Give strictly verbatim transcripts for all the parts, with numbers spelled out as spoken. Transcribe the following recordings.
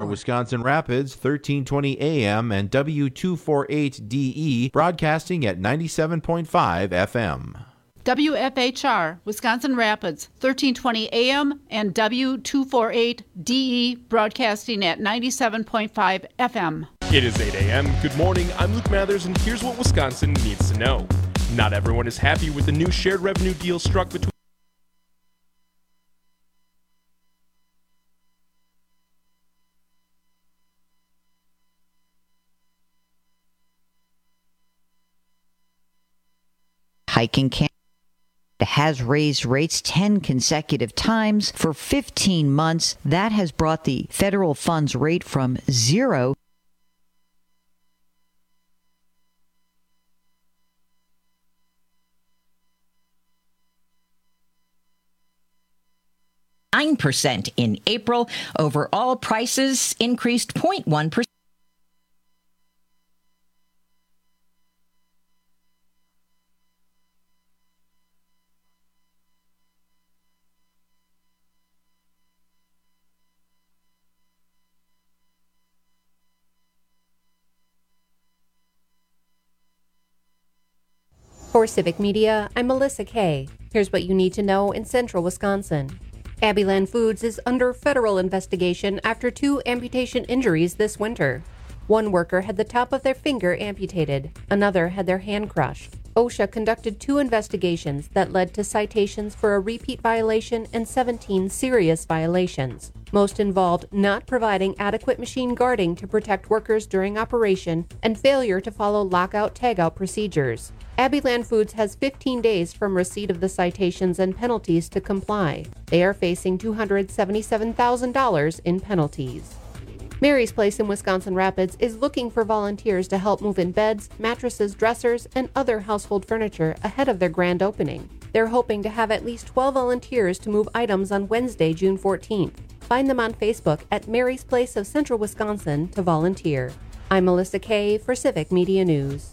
Wisconsin Rapids, thirteen twenty A M and W two forty-eight D E, broadcasting at ninety-seven point five F M. W F H R, Wisconsin Rapids, thirteen twenty A M and W two forty-eight D E, broadcasting at ninety-seven point five F M. It is eight A M Good morning, I'm Luke Mathers, and here's what Wisconsin needs to know. Not everyone is happy with the new shared revenue deal struck between hiking camp has raised rates ten consecutive times for fifteen months. That has brought the federal funds rate from zero nine percent in April. Overall prices increased zero point one percent. For Civic Media, I'm Melissa Kay. Here's what you need to know in central Wisconsin. Abbeyland Foods is under federal investigation after two amputation injuries this winter. One worker had the top of their finger amputated. Another had their hand crushed. OSHA conducted two investigations that led to citations for a repeat violation and seventeen serious violations. Most involved not providing adequate machine guarding to protect workers during operation and failure to follow lockout-tagout procedures. Abbeyland Foods has fifteen days from receipt of the citations and penalties to comply. They are facing two hundred seventy-seven thousand dollars in penalties. Mary's Place in Wisconsin Rapids is looking for volunteers to help move in beds, mattresses, dressers, and other household furniture ahead of their grand opening. They're hoping to have at least twelve volunteers to move items on Wednesday, June fourteenth. Find them on Facebook at Mary's Place of Central Wisconsin to volunteer. I'm Melissa Kay for Civic Media News.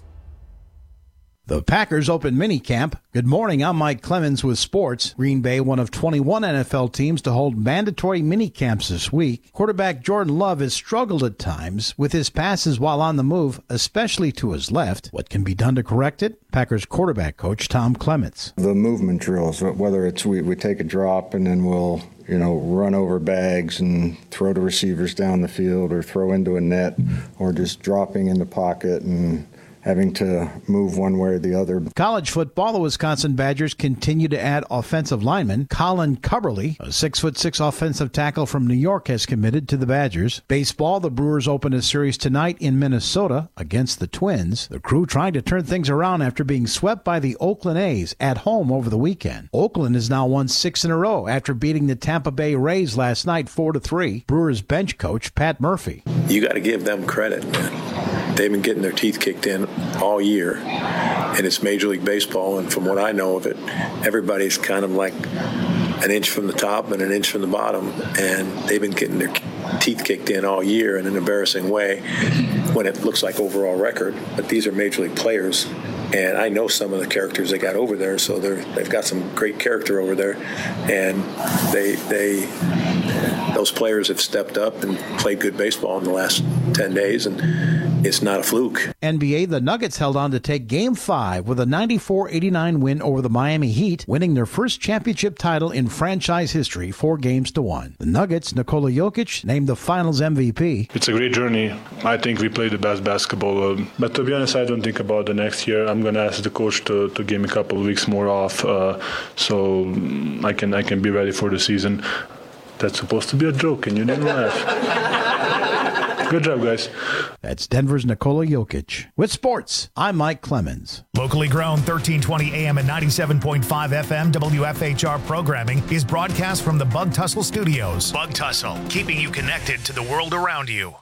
The Packers open minicamp. Good morning, I'm Mike Clemens with sports. Green Bay, one of twenty-one N F L teams to hold mandatory minicamps this week. Quarterback Jordan Love has struggled at times with his passes while on the move, especially to his left. What can be done to correct it? Packers quarterback coach Tom Clements. The movement drills, whether it's we, we take a drop and then we'll you know, run over bags and throw the receivers down the field or throw into a net or just dropping in the pocket and having to move one way or the other. College football, the Wisconsin Badgers continue to add offensive lineman. Colin Cubberly, a six foot six offensive tackle from New York, has committed to the Badgers. Baseball, the Brewers open a series tonight in Minnesota against the Twins. The Crew trying to turn things around after being swept by the Oakland A's at home over the weekend. Oakland has now won six in a row after beating the Tampa Bay Rays last night four to three. Brewers bench coach Pat Murphy. You got to give them credit, man. They've been getting their teeth kicked in all year, and it's Major League Baseball, and from what I know of it, everybody's kind of like an inch from the top and an inch from the bottom, and they've been getting their teeth kicked in all year in an embarrassing way when it looks like overall record. But these are Major League players, and I know some of the characters they got over there, so they're, they've got some great character over there, and they they those players have stepped up and played good baseball in the last ten days, and it's not a fluke. N B A, the Nuggets held on to take Game five with a ninety-four eighty-nine win over the Miami Heat, winning their first championship title in franchise history, four games to one. The Nuggets, Nikola Jokic, named the Finals M V P. It's a great journey. I think we played the best basketball. Uh, but to be honest, I don't think about the next year. I'm going to ask the coach to, to give me a couple of weeks more off uh, so I can I can be ready for the season. That's supposed to be a joke, and you didn't laugh. Good job, guys. That's Denver's Nikola Jokic. With sports, I'm Mike Clemens. Locally grown, thirteen twenty A M and ninety-seven point five F M W F H R programming is broadcast from the Bug Tussle Studios. Bug Tussle, keeping you connected to the world around you.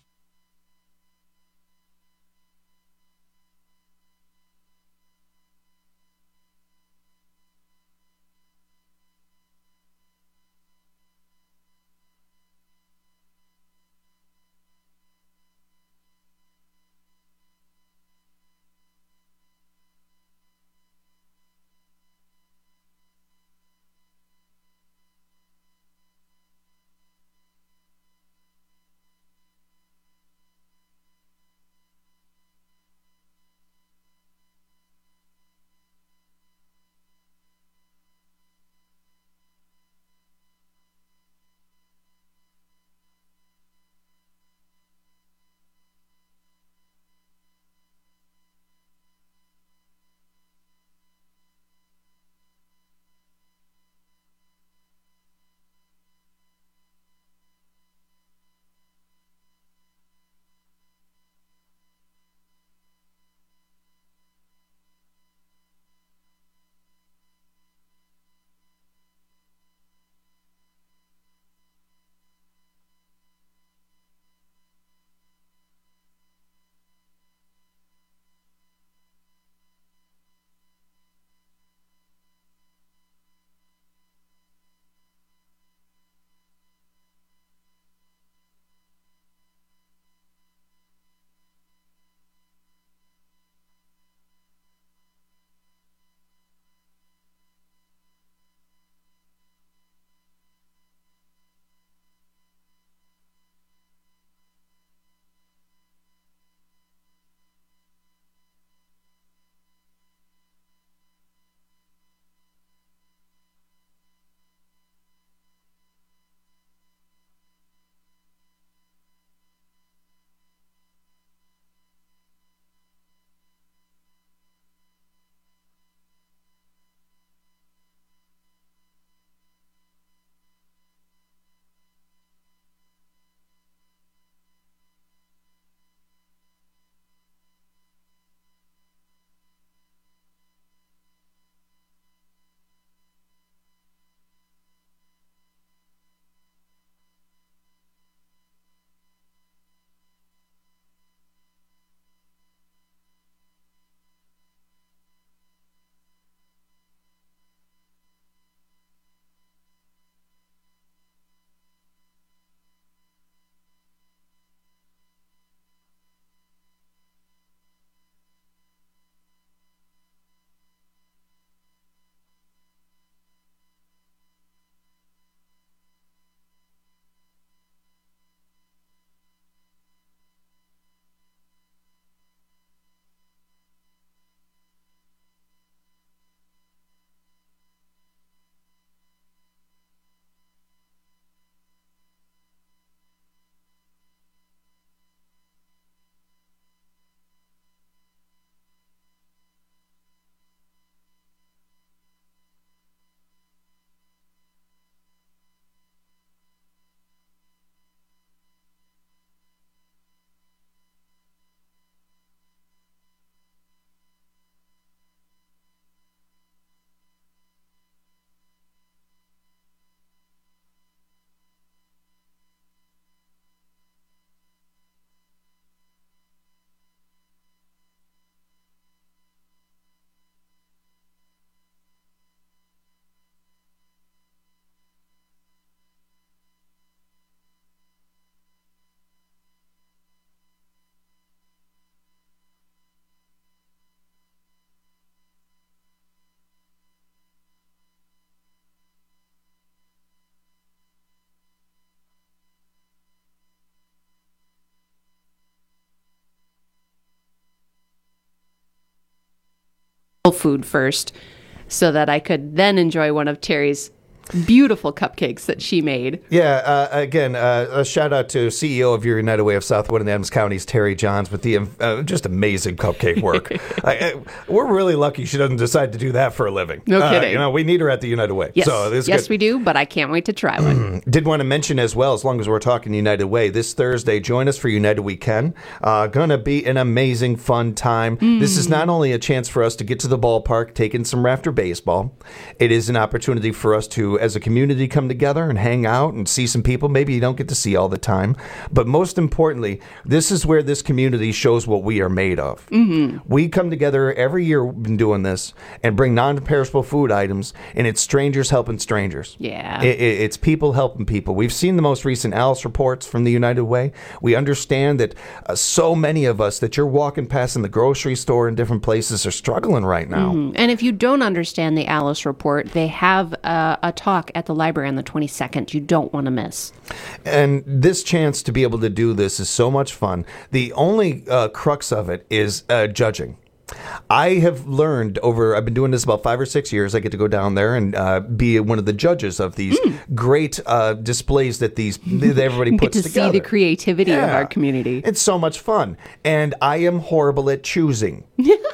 food first so that I could then enjoy one of Terry's beautiful cupcakes that she made. Yeah, uh, again, uh, a shout out to C E O of your United Way of Southwood and Adams Counties, Terry Johns, with the uh, just amazing cupcake work. I, I, we're really lucky she doesn't decide to do that for a living. No uh, kidding. You know, we need her at the United Way. Yes, so this is yes good. we do, but I can't wait to try one. Did want to mention as well, as long as we're talking United Way, this Thursday, join us for United Weekend. Uh, gonna be an amazing, fun time. Mm. This is not only a chance for us to get to the ballpark, take in some Rafter baseball. It is an opportunity for us to, as a community, come together and hang out and see some people maybe you don't get to see all the time. But most importantly, this is where this community shows what we are made of. Mm-hmm. We come together every year, we've been doing this, and bring non-perishable food items, and it's strangers helping strangers. Yeah. It, it, it's people helping people. We've seen the most recent Alice reports from the United Way. We understand that uh, so many of us that you're walking past in the grocery store and different places are struggling right now. Mm-hmm. And if you don't understand the Alice report, they have uh, a talk at the library on the twenty-second you don't want to miss. And this chance to be able to do this is so much fun. The only uh, crux of it is uh, judging. I have learned over, I've been doing this about five or six years. I get to go down there and uh, be one of the judges of these mm. great uh, displays that these that everybody puts get to together. See the creativity yeah. of our community. It's so much fun. And I am horrible at choosing.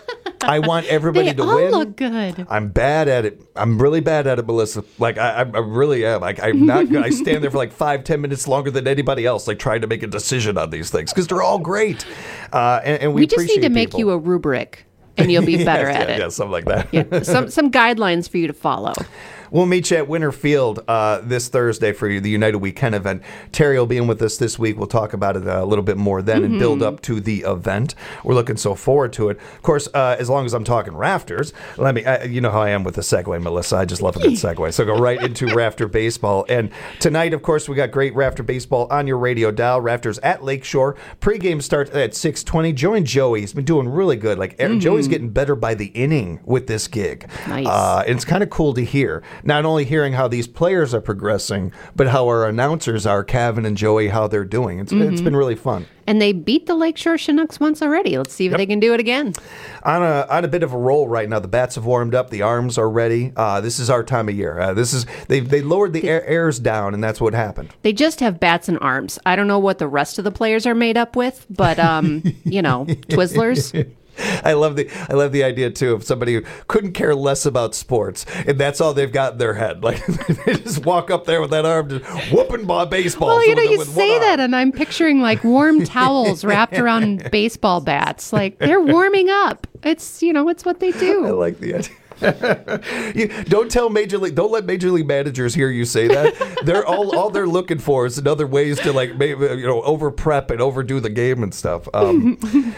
I want everybody they to all win. Look good. I'm bad at it. I'm really bad at it, Melissa. Like I, I really am. Like I'm not good. I stand there for like five, ten minutes longer than anybody else, like trying to make a decision on these things because they're all great. Uh, and, and we, we just need to people. make you a rubric, and you'll be better yes, at yeah, it. Yeah, something like that. yeah, some some guidelines for you to follow. We'll meet you at Winter Field uh, this Thursday for the United Weekend event. Terry will be in with us this week. We'll talk about it a little bit more then mm-hmm. and build up to the event. We're looking so forward to it. Of course, uh, as long as I'm talking Rafters, let me, I, you know how I am with the segue, Melissa. I just love a good segue. So go right into Rafter Baseball. And tonight, of course, we got great Rafter Baseball on your radio dial. Rafters at Lakeshore. Pre-game starts at six twenty. Join Joey. He's been doing really good. Like mm-hmm. Joey's getting better by the inning with this gig. Nice. Uh, and it's kind of cool to hear. Not only hearing how these players are progressing, but how our announcers are, Kevin and Joey, how they're doing. It's, mm-hmm. it's been really fun. And they beat the Lakeshore Chinooks once already. Let's see if yep. they can do it again. On a on a bit of a roll right now. The bats have warmed up. The arms are ready. Uh, this is our time of year. Uh, this is they they lowered the air, airs down, and that's what happened. They just have bats and arms. I don't know what the rest of the players are made up with, but um, you know, Twizzlers. I love the I love the idea too of somebody who couldn't care less about sports, and that's all they've got in their head. Like they just walk up there with that arm, just whooping ball baseball. Well, you know, with, you with say that, and I'm picturing like warm towels wrapped around baseball bats. Like they're warming up. It's you know, it's what they do. I like the idea. you, don't tell major league. Don't let major league managers hear you say that. They're all all they're looking for is another ways to like maybe you know over prep and overdo the game and stuff. Um,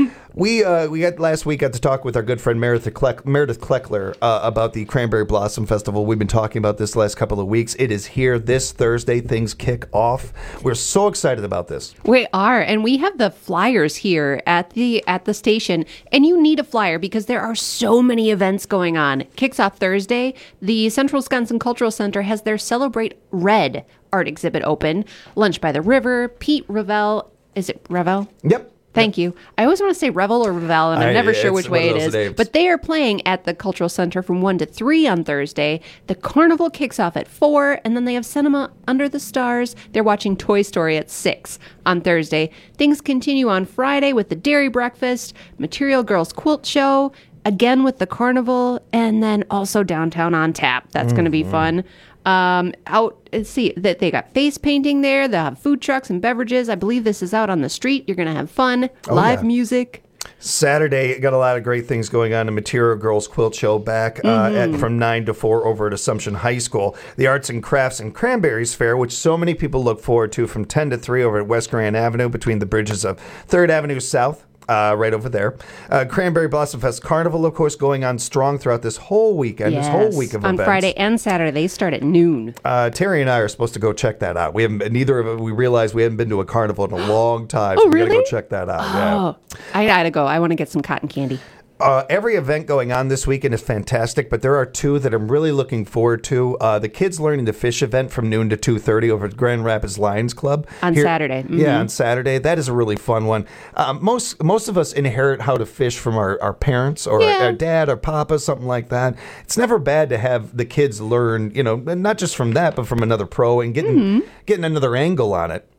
we uh, we got last week got to talk with our good friend Meredith Kleck, Meredith Kleckler uh, about the Cranberry Blossom Festival. We've been talking about this the last couple of weeks. It is here this Thursday. Things kick off. We're so excited about this. We are, and we have the flyers here at the at the station. And you need a flyer because there are so many events going on. Kicks off Thursday. The Central Wisconsin Cultural Center has their Celebrate Red art exhibit open. Lunch by the River. Pete Ravel. Is it Ravel? Yep. Thank you. I always want to say Revel or Ravel, and I'm I, never sure which way it is. Names. But they are playing at the Cultural Center from one to three on Thursday. The carnival kicks off at four, and then they have Cinema Under the Stars. They're watching Toy Story at six on Thursday. Things continue on Friday with the Dairy Breakfast, Material Girls Quilt Show, again with the carnival, and then also Downtown on Tap. That's mm-hmm. going to be fun. Um, out, let's see, that they got face painting there. They'll have food trucks and beverages. I believe this is out on the street. You're going to have fun, oh, live yeah. music. Saturday, got a lot of great things going on. The Material Girls Quilt Show back uh, mm-hmm. at, from nine to four over at Assumption High School. The Arts and Crafts and Cranberries Fair, which so many people look forward to, from ten to three over at West Grand Avenue between the bridges of third Avenue South. Uh, right over there. Uh, Cranberry Blossom Fest Carnival, of course, going on strong throughout this whole weekend, yes. this whole week of on events. On Friday and Saturday, they start at noon. Uh, Terry and I are supposed to go check that out. We haven't, neither of us, we realized we hadn't been to a carnival in a long time. Oh, so we really? got to go check that out. Oh, yeah. I gotta go. I want to get some cotton candy. Uh, every event going on this weekend is fantastic, but there are two that I'm really looking forward to. Uh, the Kids Learning to Fish event from noon to two thirty over at Grand Rapids Lions Club. On Here, Saturday. Mm-hmm. Yeah, on Saturday. That is a really fun one. Um, most most of us inherit how to fish from our, our parents or Yeah. our, our dad or papa, something like that. It's never bad to have the kids learn, you know, not just from that, but from another pro and getting, Mm-hmm. getting another angle on it.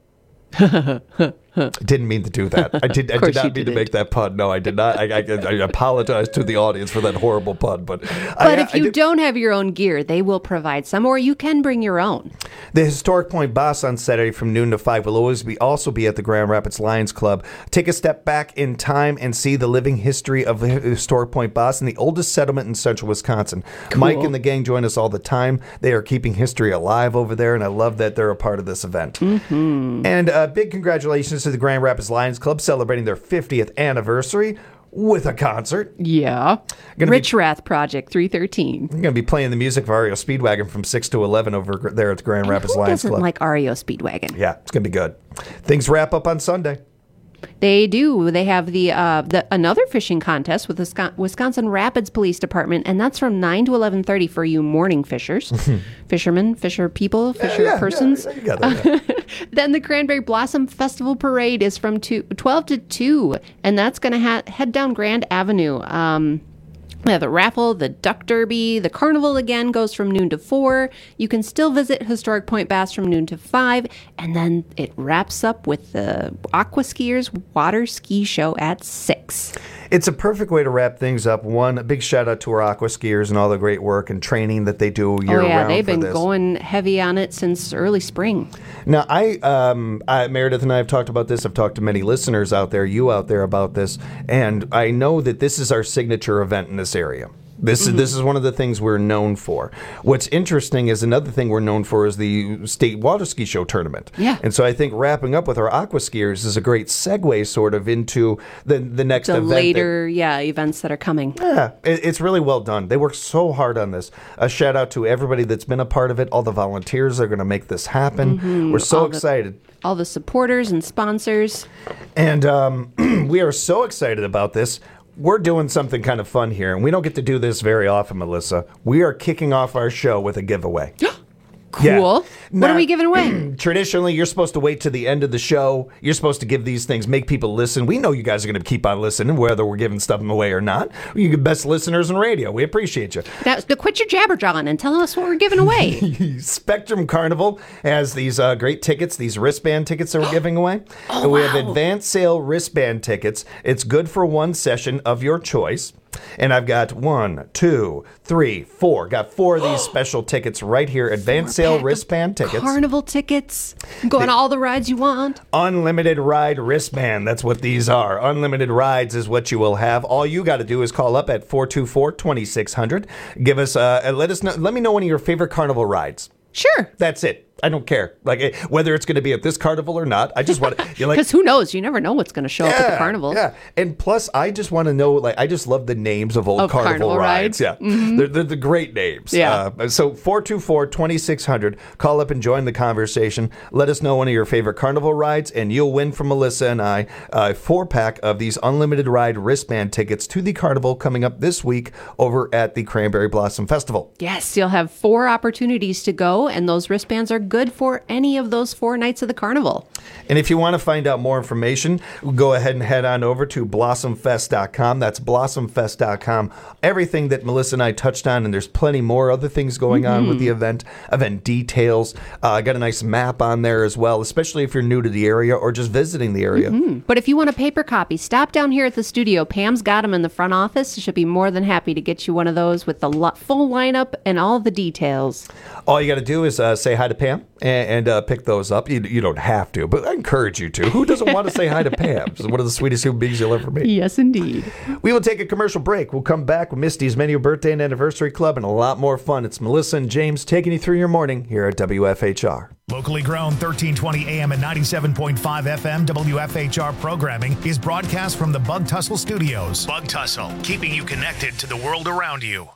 I didn't mean to do that. I did. I Of course did not you mean to didn't. make that pun. No, I did not. I, I, I apologize to the audience for that horrible pun. But, But I, if I you did- don't have your own gear, they will provide some, or you can bring your own. the Historic Point Boss on Saturday from noon to five will always be also be at the Grand Rapids Lions Club. Take a step back in time and see the living history of the Historic Point Boss and the oldest settlement in central Wisconsin. Mike and the gang join us all the time. They are keeping history alive over there, and I love that they're a part of this event. Mm-hmm. And uh, big congratulations to the Grand Rapids Lions Club celebrating their fiftieth anniversary with a concert. Yeah. Gonna Rich Rath Project three thirteen. We're going to be playing the music of R E O Speedwagon from six to eleven over gr- there at the Grand Rapids Who Lions doesn't Club. like R E O Speedwagon? Yeah, it's going to be good. Things wrap up on Sunday. They do. They have the uh, the another fishing contest with the Sco- Wisconsin Rapids Police Department, and that's from nine to eleven thirty for you morning fishers, fishermen, fisher people, fisher yeah, persons. yeah, you got that, yeah. Then the Cranberry Blossom Festival Parade is from two, twelve to two, and that's going to ha- head down Grand Avenue. Um, we have the raffle, the duck derby, the carnival again goes from noon to four. You can still visit Historic Point Bass from noon to five, and then it wraps up with the Aqua Skiers Water Ski Show at six. It's a perfect way to wrap things up. One, a big shout out to our aqua skiers and all the great work and training that they do year Oh yeah, round they've for been this. going heavy on it since early spring. Now, I, um, I, Meredith and I have talked about this. I've talked to many listeners out there, you out there about this, and I know that this is our signature event in this area. This Mm-hmm. is this is one of the things we're known for. What's interesting is another thing we're known for is the state water ski show tournament. Yeah. And so I think wrapping up with our aqua skiers is a great segue sort of into the the next The event. that- later, yeah, events that are coming. Yeah, it, it's really well done. They worked so hard on this. A shout out to everybody that's been a part of it, all the volunteers that are going to make this happen. Mhm. We're so All the- excited. All the supporters and sponsors. And um, we are so excited about this. We're doing something kind of fun here, and we don't get to do this very often, Melissa. We are kicking off our show with a giveaway. Cool. Yeah. What Now, are we giving away? Traditionally, you're supposed to wait to the end of the show. You're supposed to give these things, make people listen. We know you guys are going to keep on listening, whether we're giving stuff away or not. You're the best listeners in radio. We appreciate you. Now, quit your jabberjawing and tell us what we're giving away. Spectrum Carnival has these uh, great tickets, these wristband tickets that we're giving away. Oh, and we have wow. advanced sale wristband tickets. It's good for one session of your choice. And I've got one, two, three, four. Got four of these special tickets right here. Advanced sale wristband tickets. Carnival tickets. Go on all the rides you want. Unlimited ride wristband. That's what these are. Unlimited rides is what you will have. All you got to do is call up at four two four, two six zero zero. Give us, uh, and let us know. Let me know one of your favorite carnival rides. Sure. That's it. I don't care. Like eh, whether it's going to be at this carnival or not. I just want you like Because who knows? You never know what's going to show up at the Yeah, carnival. Yeah, and plus, I just want to know. Like, I just love the names of old Of carnival, carnival rides. rides? Yeah, Mhm. they're, they're the great names. Yeah. Uh, so four two four, two six zero zero. Call up and join the conversation. Let us know one of your favorite carnival rides, and you'll win from Melissa and I a four pack of these unlimited ride wristband tickets to the carnival coming up this week over at the Cranberry Blossom Festival. Yes, you'll have four opportunities to go, and those wristbands are good for any of those four nights of the carnival. And if you want to find out more information, go ahead and head on over to blossom fest dot com. That's blossom fest dot com. Everything that Melissa and I touched on, and there's plenty more other things going on with the event, event details. Uh, I got a nice map on there as well, especially if you're new to the area or just visiting the area. Mhm. But if you want a paper copy, stop down here at the studio. Pam's got them in the front office. She'll be more than happy to get you one of those with the lo- full lineup and all the details. All you got to do is uh, say hi to Pam and, and uh, pick those up. You, you don't have to, but I encourage you to. Who doesn't want to say hi to Pam? She's one of the sweetest human beings you'll ever meet. Yes, indeed. We will take a commercial break. We'll come back with Misty's Menu Birthday and Anniversary Club and a lot more fun. It's Melissa and James taking you through your morning here at W F H R. Locally grown, thirteen twenty A M and ninety-seven point five F M W F H R programming is broadcast from the Bug Tussle Studios. Bug Tussle, keeping you connected to the world around you.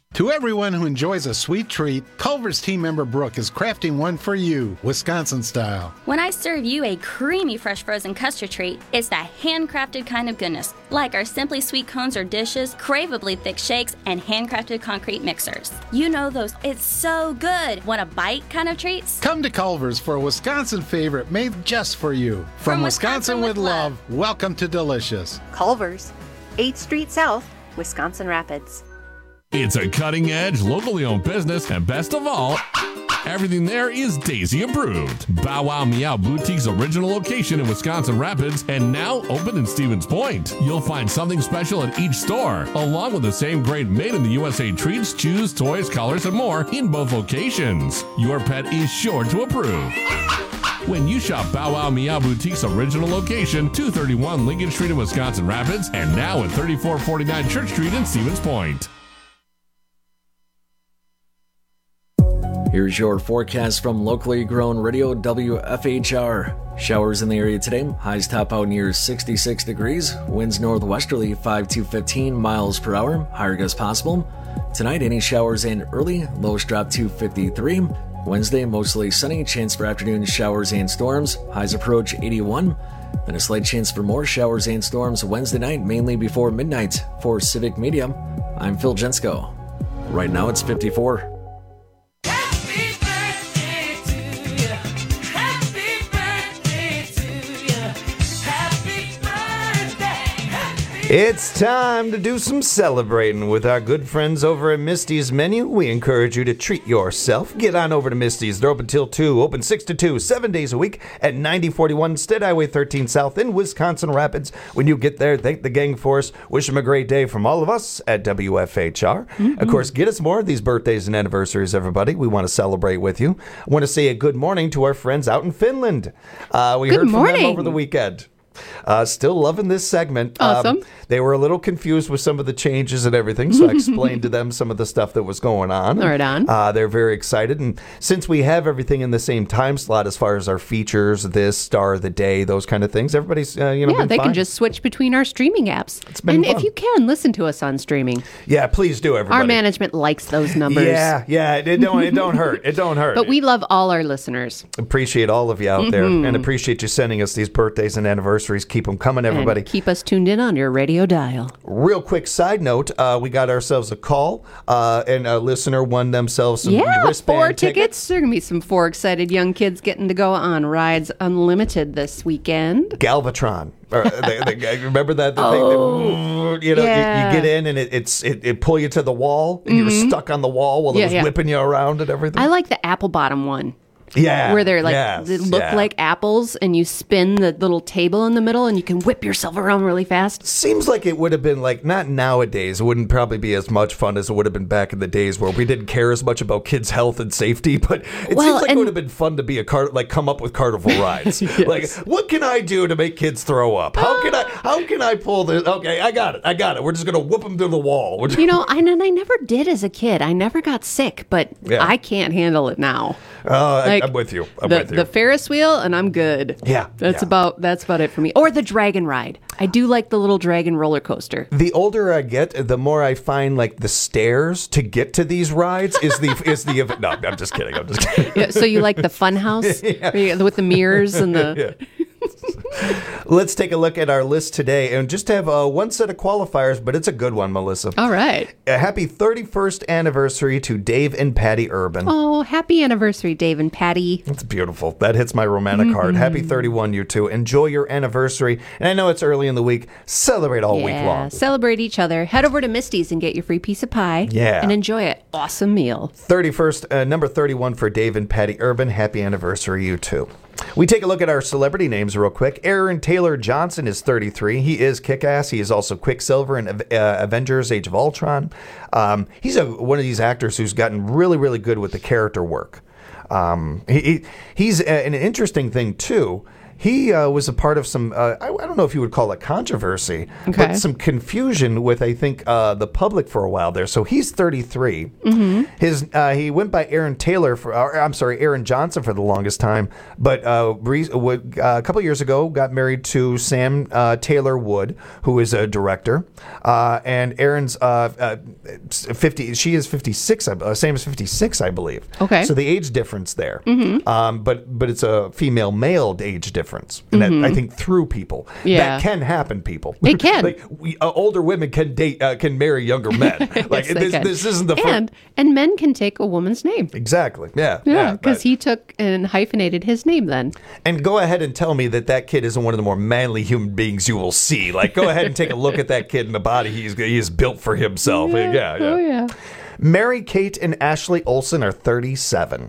To everyone who enjoys a sweet treat, Culver's team member Brooke is crafting one for you, Wisconsin style. When I serve you a creamy fresh frozen custard treat, it's that handcrafted kind of goodness, like our Simply Sweet cones or dishes, craveably thick shakes, and handcrafted concrete mixers. You know those it's so good, want a bite kind of treats? Come to Culver's for a Wisconsin favorite made just for you. From, From Wisconsin, Wisconsin with, with love, love, welcome to Delicious. Culver's, eighth Street South, Wisconsin Rapids. It's a cutting-edge, locally owned business, and best of all, everything there is Daisy approved. Bow Wow Meow Boutique's original location in Wisconsin Rapids and now open in Stevens Point. You'll find something special at each store, along with the same great made-in-the-U S A treats, chews, toys, collars, and more in both locations. Your pet is sure to approve. When you shop Bow Wow Meow Boutique's original location, two thirty-one Lincoln Street in Wisconsin Rapids, and now at thirty-four forty-nine Church Street in Stevens Point. Here's your forecast from locally grown radio W F H R. Showers in the area today. Highs top out near sixty-six degrees. Winds northwesterly five to fifteen miles per hour. Higher gusts possible. Tonight, any showers in early. Lows drop to fifty-three. Wednesday, mostly sunny. Chance for afternoon showers and storms. Highs approach eighty-one. Then a slight chance for more showers and storms Wednesday night, mainly before midnight. For Civic Media, I'm Phil Jensko. Right now, it's fifty-four. It's time to do some celebrating with our good friends over at Misty's Menu. We encourage you to treat yourself. Get on over to Misty's. They're open till two, open six to two, seven days a week at ninety forty-one State Highway thirteen South in Wisconsin Rapids. When you get there, thank the gang for us. Wish them a great day from all of us at W F H R. Mm-hmm. Of course, get us more of these birthdays and anniversaries, everybody. We want to celebrate with you. I want to say a good morning to our friends out in Finland. Uh, we good heard morning. from them over the weekend. Uh, still loving this segment. Awesome. Um, they were a little confused with some of the changes and everything, so I explained to them some of the stuff that was going on. Right on. Uh, they're very excited. And since we have everything in the same time slot as far as our features, this, star of the day, those kind of things, everybody's, uh, you know, yeah, been they fine. can just switch between our streaming apps. It's been and fun. if you can, listen to us on streaming. Yeah, please do, everybody. Our management likes those numbers. Yeah, yeah, it don't, it don't hurt. It don't hurt. But we love all our listeners. Appreciate all of you out Mm-hmm. there, and appreciate you sending us these birthdays and anniversaries. Keep them coming, everybody. And keep us tuned in on your radio dial. Real quick side note, uh, we got ourselves a call, uh, and a listener won themselves some yeah, wristband four tickets. tickets. There are going to be some four excited young kids getting to go on Rides Unlimited this weekend. Galvatron. Or, they, they, remember that? The oh, thing that, you know, yeah. you, you get in and it, it's it, it pull you to the wall, and mm-hmm. you're stuck on the wall while yeah, it was yeah. whipping you around and everything. I like the apple bottom one. Yeah. Where they're like, yes, they look yeah. like apples, and you spin the little table in the middle, and you can whip yourself around really fast. Seems like it would have been like, not nowadays, it wouldn't probably be as much fun as it would have been back in the days where we didn't care as much about kids' health and safety, but it well, seems like and, it would have been fun to be a car, like come up with carnival rides. yes. Like, what can I do to make kids throw up? How can I, how can I pull this? Okay, I got it, I got it. We're just going to whoop them to the wall. We're you know, I, and I never did as a kid. I never got sick, but yeah. I can't handle it now. Uh, like, I, I'm with you. I'm the, with you. The Ferris wheel, and I'm good. Yeah, that's yeah. about that's about it for me. Or the dragon ride. I do like the little dragon roller coaster. The older I get, the more I find like the stairs to get to these rides is the is the event. No, I'm just kidding. I'm just kidding. Yeah, so you like the fun house yeah. with the mirrors and the. Yeah. Let's take a look at our list today and just have uh, one set of qualifiers, but it's a good one, Melissa. All right. A happy thirty-first anniversary to Dave and Patty Urban. Oh, happy anniversary, Dave and Patty. That's beautiful. That hits my romantic mm-hmm. heart. Happy thirty-one, you two. Enjoy your anniversary. And I know it's early in the week. Celebrate all yeah, week long. Celebrate each other. Head over to Misty's and get your free piece of pie. Yeah. And enjoy an awesome meal. thirty-first, uh, number thirty-one for Dave and Patty Urban. Happy anniversary, you two. We take a look at our celebrity names real quick. Aaron Taylor Johnson is thirty-three. He is Kick-Ass. He is also Quicksilver in uh, Avengers Age of Ultron. Um, he's a, one of these actors who's gotten really, really good with the character work. Um, he, he, he's a, an interesting thing, too. he uh, was a part of some, uh, I, I don't know if you would call it controversy, Okay. but some confusion with, I think, uh, the public for a while there. So he's thirty-three. Mm-hmm. His uh, He went by Aaron Taylor, for, uh, I'm sorry, Aaron Johnson for the longest time, but uh, re- would, uh, a couple years ago got married to Sam uh, Taylor Wood, who is a director. Uh, and Aaron's uh, uh, fifty, she is fifty-six, uh, Sam is fifty-six, I believe. Okay. So the age difference there. Mhm. Um, but, but it's a female-male age difference. And Mhm. that, I think, through people. Yeah. That can happen, people. It can. like we, uh, older women can date, uh, can marry younger men. Like Yes, they this, can. this isn't the first. and and men can take a woman's name. Exactly. Yeah. Yeah, because but- he took and hyphenated his name then. And go ahead and tell me that that kid isn't one of the more manly human beings you will see. Like, go ahead and take a look at that kid in the body he's he is built for himself. Yeah, yeah. Oh yeah. Mary Kate and Ashley Olsen are thirty-seven.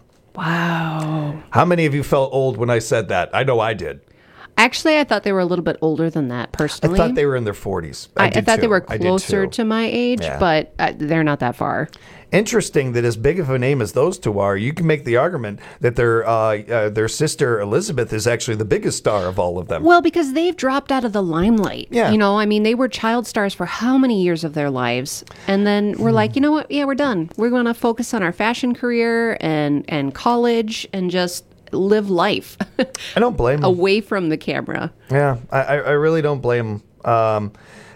Wow. How many of you felt old when I said that? I know I did. Actually, I thought they were a little bit older than that. I Personally, thought they were in their forties. I, I did thought too. they were I did closer too. to my age, Yeah. but uh, they're not that far. Interesting that as big of a name as those two are, you can make the argument that their uh, uh, their sister Elizabeth is actually the biggest star of all of them. Well, because they've dropped out of the limelight. Yeah. You know, I mean, they were child stars for how many years of their lives? And then we're like, you know what? Yeah, we're done. We're going to focus on our fashion career and, and college and just live life I don't blame them. away from the camera. Yeah, I, I I really don't blame them. Um,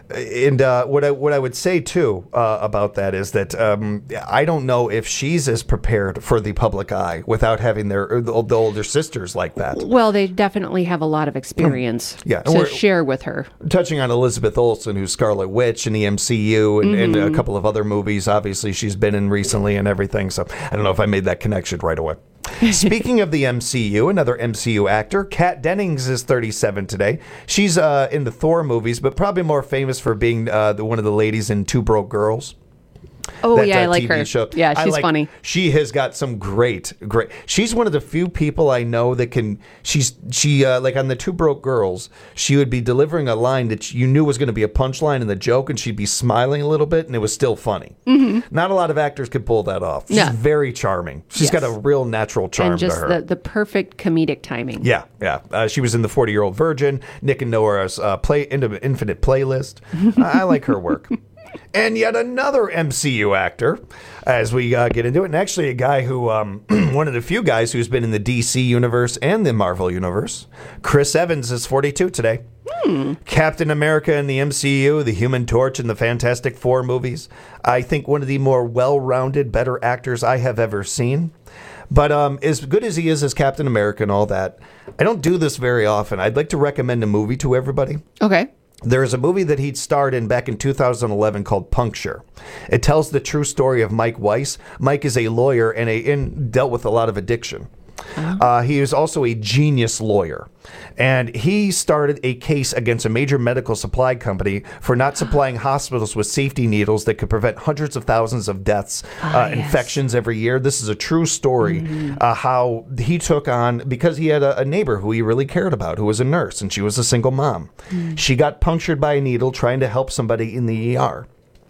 and uh, what I what I would say too uh, about that is that um, I don't know if she's as prepared for the public eye without having their the, the older sisters like that. Well, they definitely have a lot of experience Yeah, and to we're- share with her. Touching on Elizabeth Olsen, who's Scarlet Witch in the M C U and, and a Mhm. couple of other movies, obviously she's been in recently and everything. So I don't know if I made that connection right away. Speaking of the M C U, another M C U actor, Kat Dennings is thirty-seven today. She's uh, in the Thor movies, but probably more famous for being uh, the, one of the ladies in Two Broke Girls. Oh, That, yeah, uh, I like T V her. show. Yeah, I she's like- funny. She has got some great, great. She's one of the few people I know that can. She's she uh, like on the Two Broke Girls. She would be delivering a line that you knew was going to be a punchline in the joke, and she'd be smiling a little bit, and it was still funny. Mhm. Not a lot of actors could pull that off. She's Yeah. very charming. She's Yes. got a real natural charm And just to her. the, the perfect comedic timing. Yeah, yeah. Uh, she was in the forty-Year-Old Virgin, Nick and Nora's uh, play Infinite Playlist. I like her work. And yet another M C U actor, as we uh, get into it, and actually a guy who, um, one of the few guys who's been in the D C universe and the Marvel universe. Chris Evans is forty-two today. Hmm. Captain America in the M C U, the Human Torch in the Fantastic Four movies. I think one of the more well-rounded, better actors I have ever seen. But um, as good as he is as Captain America and all that, I don't do this very often. I'd like to recommend a movie to everybody. Okay. There is a movie that he'd starred in back in two thousand eleven called Puncture. It tells the true story of Mike Weiss. Mike is a lawyer and, a, and dealt with a lot of addiction. Uh, he is also a genius lawyer. And he started a case against a major medical supply company for not supplying hospitals with safety needles that could prevent hundreds of thousands of deaths, Ah, uh, yes. infections every year. This is a true story, Mhm. uh, how he took on, because he had a, a neighbor who he really cared about, who was a nurse, and she was a single mom. Mm. She got punctured by a needle trying to help somebody in the E R.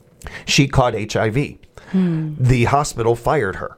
She caught H I V. Hmm. The hospital fired her.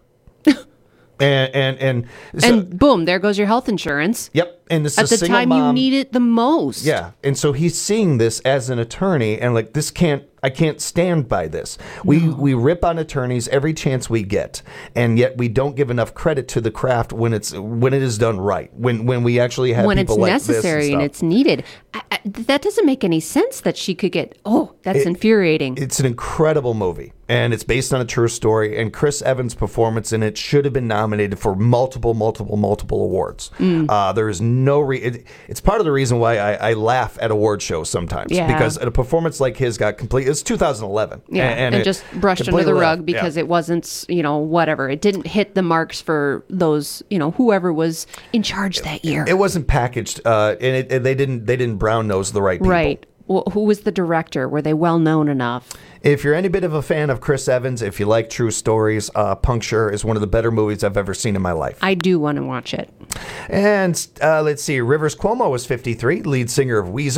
and and and, so, and boom, there goes your health insurance. yep. And this At is the a single time you mom. need it the most. Yeah. And so he's seeing this as an attorney and like, this can't, I can't stand by this. We we rip on attorneys every chance we get, and yet we don't give enough credit to the craft when it's when it is done right. When when we actually have when people it's like this necessary and, and, stuff. it's needed. I, I, that doesn't make any sense that she could get, oh, that's It- infuriating. It's an incredible movie, and it's based on a true story. And Chris Evans' performance in it should have been nominated for multiple, multiple, multiple awards. Mm. Uh, there is no re- it, it's part of the reason why I, I laugh at award shows sometimes, Yeah. because a performance like his got complete. It's two thousand eleven, Yeah, and, it just brushed under completely the rug left. because Yeah. it wasn't, you know, whatever. It didn't hit the marks for those, you know, whoever was in charge that year. It wasn't packaged, uh, and it, it- they didn't they didn't brown nose the right people. Right. Well, who was the director? Were they well known enough? If you're any bit of a fan of Chris Evans, if you like true stories, uh, Puncture is one of the better movies I've ever seen in my life. I do want to watch it. And uh, let's see, Rivers Cuomo was fifty-three, lead singer of Weezer.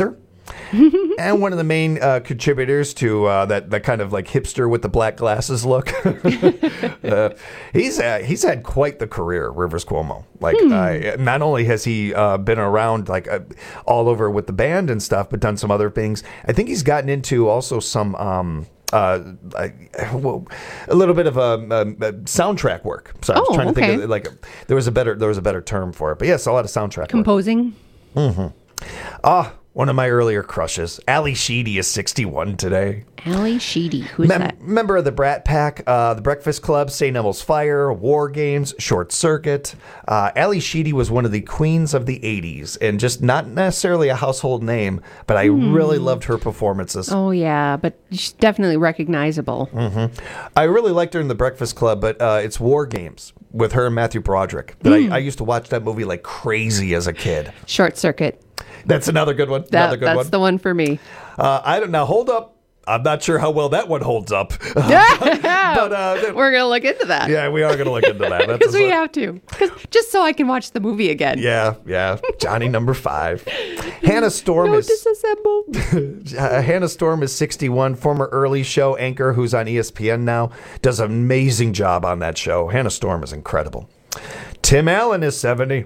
And one of the main uh, contributors to uh, that that kind of like hipster with the black glasses look. uh, he's uh, he's had quite the career, Rivers Cuomo. Like, Hmm. uh, not only has he uh, been around like uh, all over with the band and stuff, but done some other things. I think he's gotten into also some. Um, Uh, I, well, a little bit of a, a, a soundtrack work. So I was Oh, trying to think okay. of like there was a better there was a better term for it. But yes, a lot of soundtrack work. Composing. Mm-hmm. Ah, one of my earlier crushes, Ali Sheedy, is sixty-one today. Ali Sheedy. Who's Mem- that? Member of the Brat Pack, uh, the Breakfast Club, Saint Elmo's Fire, War Games, Short Circuit. Uh, Ali Sheedy was one of the queens of the eighties, and just not necessarily a household name, but I Hmm. really loved her performances. Oh, yeah, but she's definitely recognizable. hmm I really liked her in the Breakfast Club, but uh, it's War Games with her and Matthew Broderick. That Mm. I, I used to watch that movie like crazy as a kid. Short Circuit. That's another good one. That, another good that's one. the one for me. Uh, I don't now. Hold up. I'm not sure how well that one holds up. but uh, we're going to look into that. Yeah, we are going to look into that. That's Because we a- have to. 'Cause- just so I can watch the movie again. Yeah, yeah. Johnny number five. Hannah Storm No, is disassemble. uh, Hannah Storm is sixty-one, former early show anchor who's on E S P N now. Does an amazing job on that show. Hannah Storm is incredible. Tim Allen is seventy.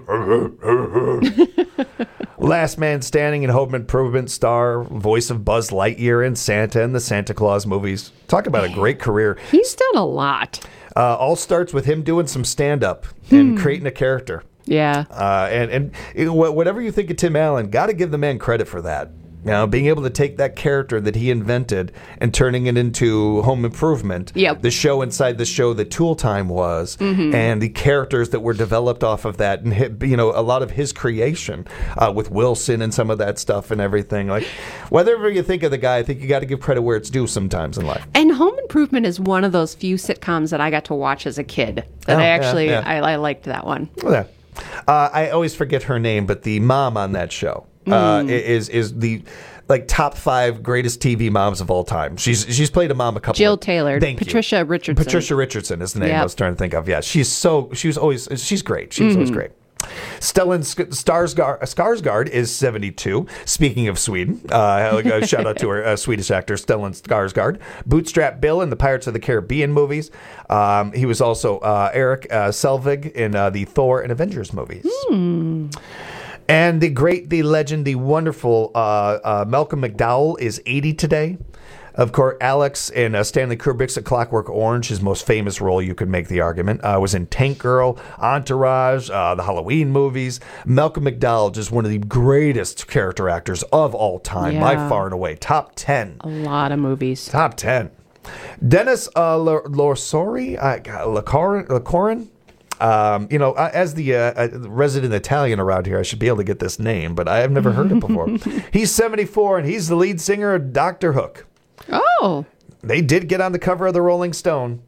Last Man Standing and Home Improvement star, voice of Buzz Lightyear in Santa and the Santa Claus movies. Talk about a great career. He's done a lot. Uh, all starts with him doing some stand-up and Hmm. creating a character. Yeah. Uh, and and you know, wh- whatever you think of Tim Allen, got to give the man credit for that. You know, being able to take that character that he invented and turning it into Home Improvement, Yep. the show inside the show that Tool Time was, Mhm. and the characters that were developed off of that, and hi- you know, a lot of his creation uh, with Wilson and some of that stuff and everything. Like, whatever you think of the guy, I think you got to give credit where it's due sometimes in life. And Home Improvement is one of those few sitcoms that I got to watch as a kid. That Oh, I yeah, actually, yeah. I, I liked that one. Yeah. Uh, I always forget her name, but the mom on that show uh, Mm. is is the like top five greatest T V moms of all time. She's she's played a mom a couple. Jill of, Taylor, Thank you. Patricia Richardson. Patricia Richardson is the name Yep. I was trying to think of. Yeah, she's so she was always she's great. She's always Mhm. great. Stellan Sk- Skarsgård, Skarsgård is seventy-two. Speaking of Sweden, uh, a shout out to our uh, Swedish actor Stellan Skarsgård. Bootstrap Bill in the Pirates of the Caribbean movies. Um, he was also uh, Eric uh, Selvig in uh, the Thor and Avengers movies. Hmm. And the great, the legend, the wonderful uh, uh, Malcolm McDowell is eighty today. Of course, Alex in uh, Stanley Kubrick's A Clockwork Orange, his most famous role, you could make the argument, uh, was in Tank Girl, Entourage, uh, the Halloween movies. Malcolm McDowell, just one of the greatest character actors of all time, by Yeah. far and away. Top ten. A lot of movies. Top ten. Dennis uh, L- Lorsori, uh, Lacorin, Lacorin? Um, you know, uh, as the uh, uh, resident Italian around here, I should be able to get this name, but I have never heard it before. He's seventy-four, and he's the lead singer of Doctor Hook. Oh. They did get on the cover of the Rolling Stone.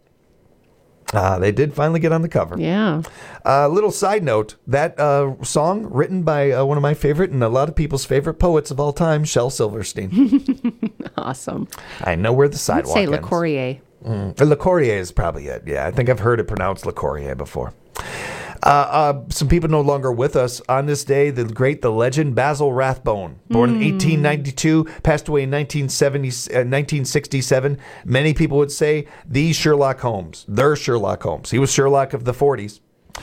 Uh, they did finally get on the cover. Yeah. Uh, little side note, that uh, song written by uh, one of my favorite and a lot of people's favorite poets of all time, Shel Silverstein. Awesome. I know where the I'd sidewalk say ends. Le Courrier. Mm. Le Courrier is probably it. Yeah, I think I've heard it pronounced Le Courrier before. Uh, uh, some people no longer with us on this day. The great, the legend, Basil Rathbone, born in eighteen ninety-two, passed away in nineteen seventy, uh, nineteen sixty-seven. Many people would say the Sherlock Holmes, their Sherlock Holmes. He was Sherlock of the forties.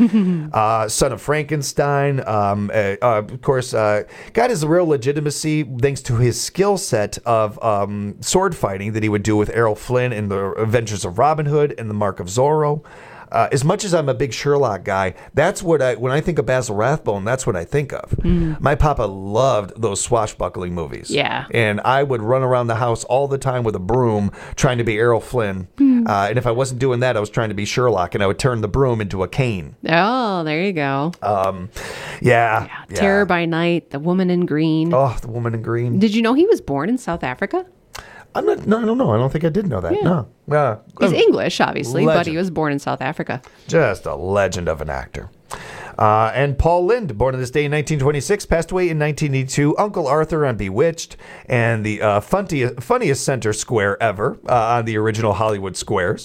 uh, son of Frankenstein. Um, uh, uh, of course, uh, got his real legitimacy thanks to his skill set of um, sword fighting that he would do with Errol Flynn in the Adventures of Robin Hood and the Mark of Zorro. Uh, as much as I'm a big Sherlock guy, that's what I, when I think of Basil Rathbone, that's what I think of. Mm. My papa loved those swashbuckling movies. Yeah. And I would run around the house all the time with a broom trying to be Errol Flynn. Mm. Uh, and if I wasn't doing that, I was trying to be Sherlock, and I would turn the broom into a cane. Oh, there you go. Um, yeah. yeah. Terror by Night, The Woman in Green. Oh, The Woman in Green. Did you know he was born in South Africa? I'm not, no, I don't know. I don't think I did know that. Yeah. No. Uh, He's um, English, obviously, but legend. he was born in South Africa. Just a legend of an actor. Uh, and Paul Lynde, born on this day in nineteen twenty-six, passed away in nineteen eighty-two. Uncle Arthur on Bewitched, and the uh, funniest, funniest center square ever uh, on the original Hollywood Squares.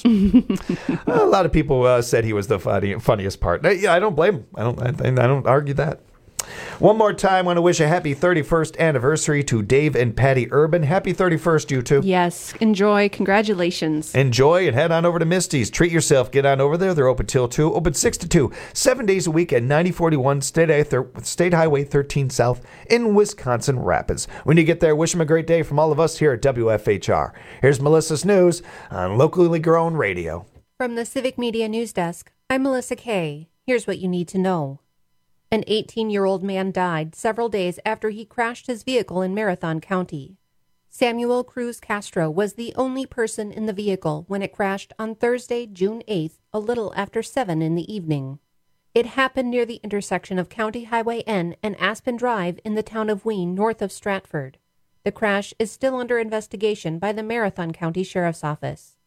A lot of people uh, said he was the funny, funniest part. I, yeah, I don't blame him. I don't. I, I don't argue that. One more time, I want to wish a happy thirty-first anniversary to Dave and Patty Urban. Happy thirty-first, you two. Yes, enjoy. Congratulations. Enjoy and head on over to Misty's. Treat yourself. Get on over there. They're open till two. Open six to two. Seven days a week at ninety forty-one State, State Highway thirteen South in Wisconsin Rapids. When you get there, wish them a great day from all of us here at W F H R. Here's Melissa's News on Locally Grown Radio. From the Civic Media News Desk, I'm Melissa Kay. Here's what you need to know. An eighteen-year-old man died several days after he crashed his vehicle in Marathon County. Samuel Cruz Castro was the only person in the vehicle when it crashed on Thursday, June eighth, a little after seven in the evening. It happened near the intersection of County Highway N and Aspen Drive in the town of Wayne, north of Stratford. The crash is still under investigation by the Marathon County Sheriff's Office.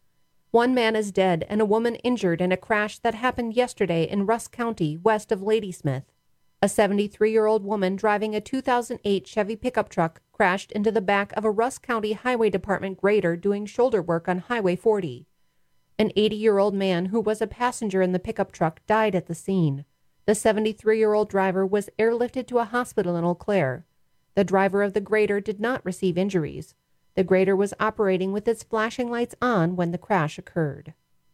One man is dead and a woman injured in a crash that happened yesterday in Rusk County, west of Ladysmith. A seventy-three-year-old woman driving a two thousand eight Chevy pickup truck crashed into the back of a Rusk County Highway Department grader doing shoulder work on Highway forty. An eighty-year-old man who was a passenger in the pickup truck died at the scene. The seventy-three-year-old driver was airlifted to a hospital in Eau Claire. The driver of the grader did not receive injuries. The grader was operating with its flashing lights on when the crash occurred.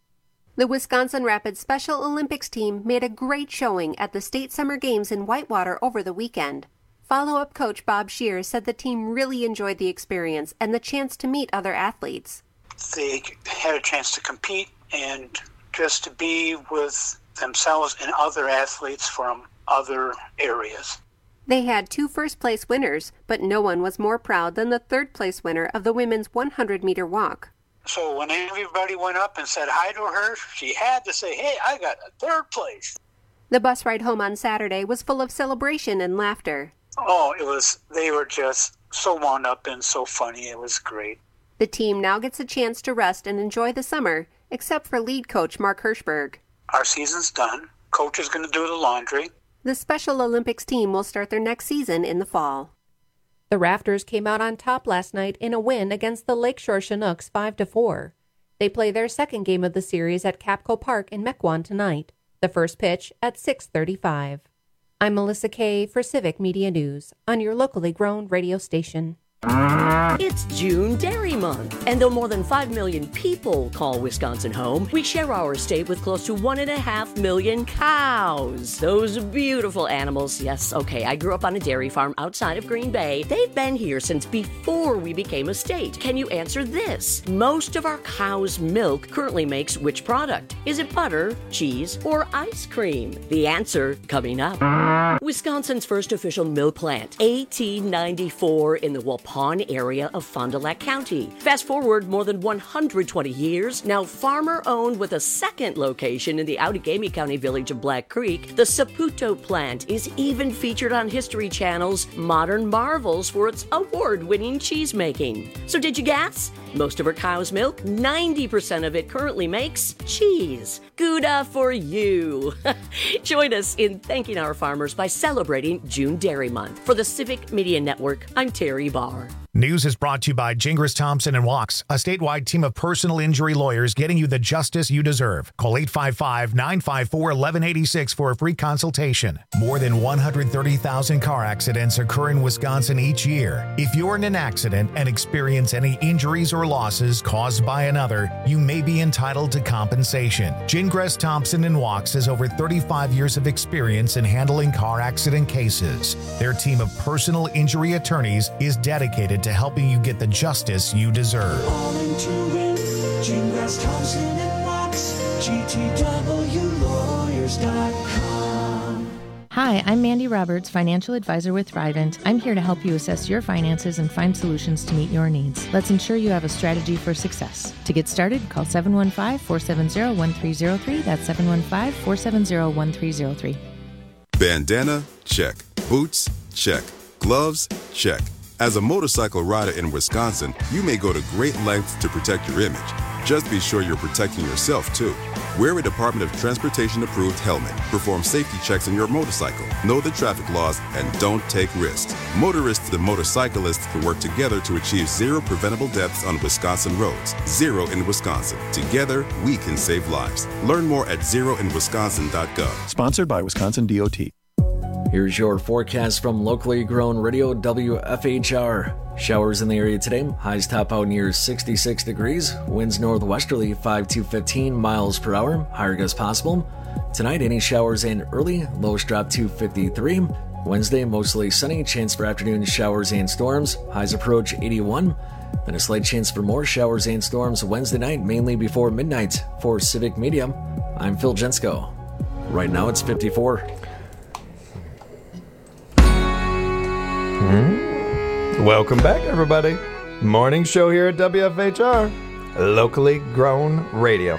The Wisconsin Rapids Special Olympics team made a great showing at the State Summer Games in Whitewater over the weekend. Follow-up coach Bob Shears said the team really enjoyed the experience and the chance to meet other athletes. They had a chance to compete and just to be with themselves and other athletes from other areas. They had two first-place winners, but no one was more proud than the third-place winner of the women's one hundred meter walk. So when everybody went up and said hi to her, she had to say, hey, I got a third place. The bus ride home on Saturday was full of celebration and laughter. Oh, it was, they were just so wound up and so funny. It was great. The team now gets a chance to rest and enjoy the summer, except for lead coach Mark Hirschberg. Our season's done. Coach is going to do the laundry. The Special Olympics team will start their next season in the fall. The Rafters came out on top last night in a win against the Lakeshore Chinooks five to four. They play their second game of the series at Capco Park in Mequon tonight. The first pitch at six thirty-five. I'm Melissa Kay for Civic Media News on your locally grown radio station. It's June Dairy Month, and though more than five million people call Wisconsin home, we share our state with close to one and a half million cows. Those beautiful animals. Yes, okay, I grew up on a dairy farm outside of Green Bay. They've been here since before we became a state. Can you answer this? Most of our cow's milk currently makes which product? Is it butter, cheese, or ice cream? The answer coming up. Wisconsin's first official milk plant, eighteen ninety-four in the Waupun area of Fond du Lac County. Fast forward more than one hundred twenty years, now farmer-owned with a second location in the Outagamie County village of Black Creek, the Saputo plant is even featured on History Channel's Modern Marvels for its award-winning cheese-making. So did you guess? Most of our cow's milk, ninety percent of it currently makes cheese. Gouda for you. Join us in thanking our farmers by celebrating June Dairy Month. For the Civic Media Network, I'm Terry Barr. News is brought to you by Gingras Thompson and Walks, a statewide team of personal injury lawyers getting you the justice you deserve. Call eight five five, nine five four, one one eight six for a free consultation. More than one hundred thirty thousand car accidents occur in Wisconsin each year. If you're in an accident and experience any injuries or losses caused by another, you may be entitled to compensation. Gingras Thompson and Walks has over thirty-five years of experience in handling car accident cases. Their team of personal injury attorneys is dedicated to helping you get the justice you deserve. All into it, Gingras Thompson and Walks, G T W lawyers dot com. Hi, I'm Mandy Roberts, financial advisor with Thrivent. I'm here to help you assess your finances and find solutions to meet your needs. Let's ensure you have a strategy for success. To get started, call seven one five, four seven zero, one three zero three. That's seven one five, four seven zero, one three zero three. Bandana? Check. Boots? Check. Gloves? Check. As a motorcycle rider in Wisconsin, you may go to great lengths to protect your image. Just be sure you're protecting yourself, too. Wear a Department of Transportation-approved helmet. Perform safety checks on your motorcycle. Know the traffic laws and don't take risks. Motorists and motorcyclists can work together to achieve zero preventable deaths on Wisconsin roads. Zero in Wisconsin. Together, we can save lives. Learn more at zero in wisconsin dot gov. Sponsored by Wisconsin D O T. Here's your forecast from locally grown radio W F H R. Showers in the area today. Highs top out near sixty-six degrees. Winds northwesterly five to fifteen miles per hour. Higher gusts possible. Tonight, any showers and early. Lows drop to fifty-three. Wednesday, mostly sunny. Chance for afternoon showers and storms. Highs approach eighty-one. And a slight chance for more showers and storms Wednesday night, mainly before midnight. For Civic Media, I'm Phil Jensko. Right now, it's fifty-four. Mm-hmm. Welcome back, everybody. Morning show here at W F H R, locally grown radio.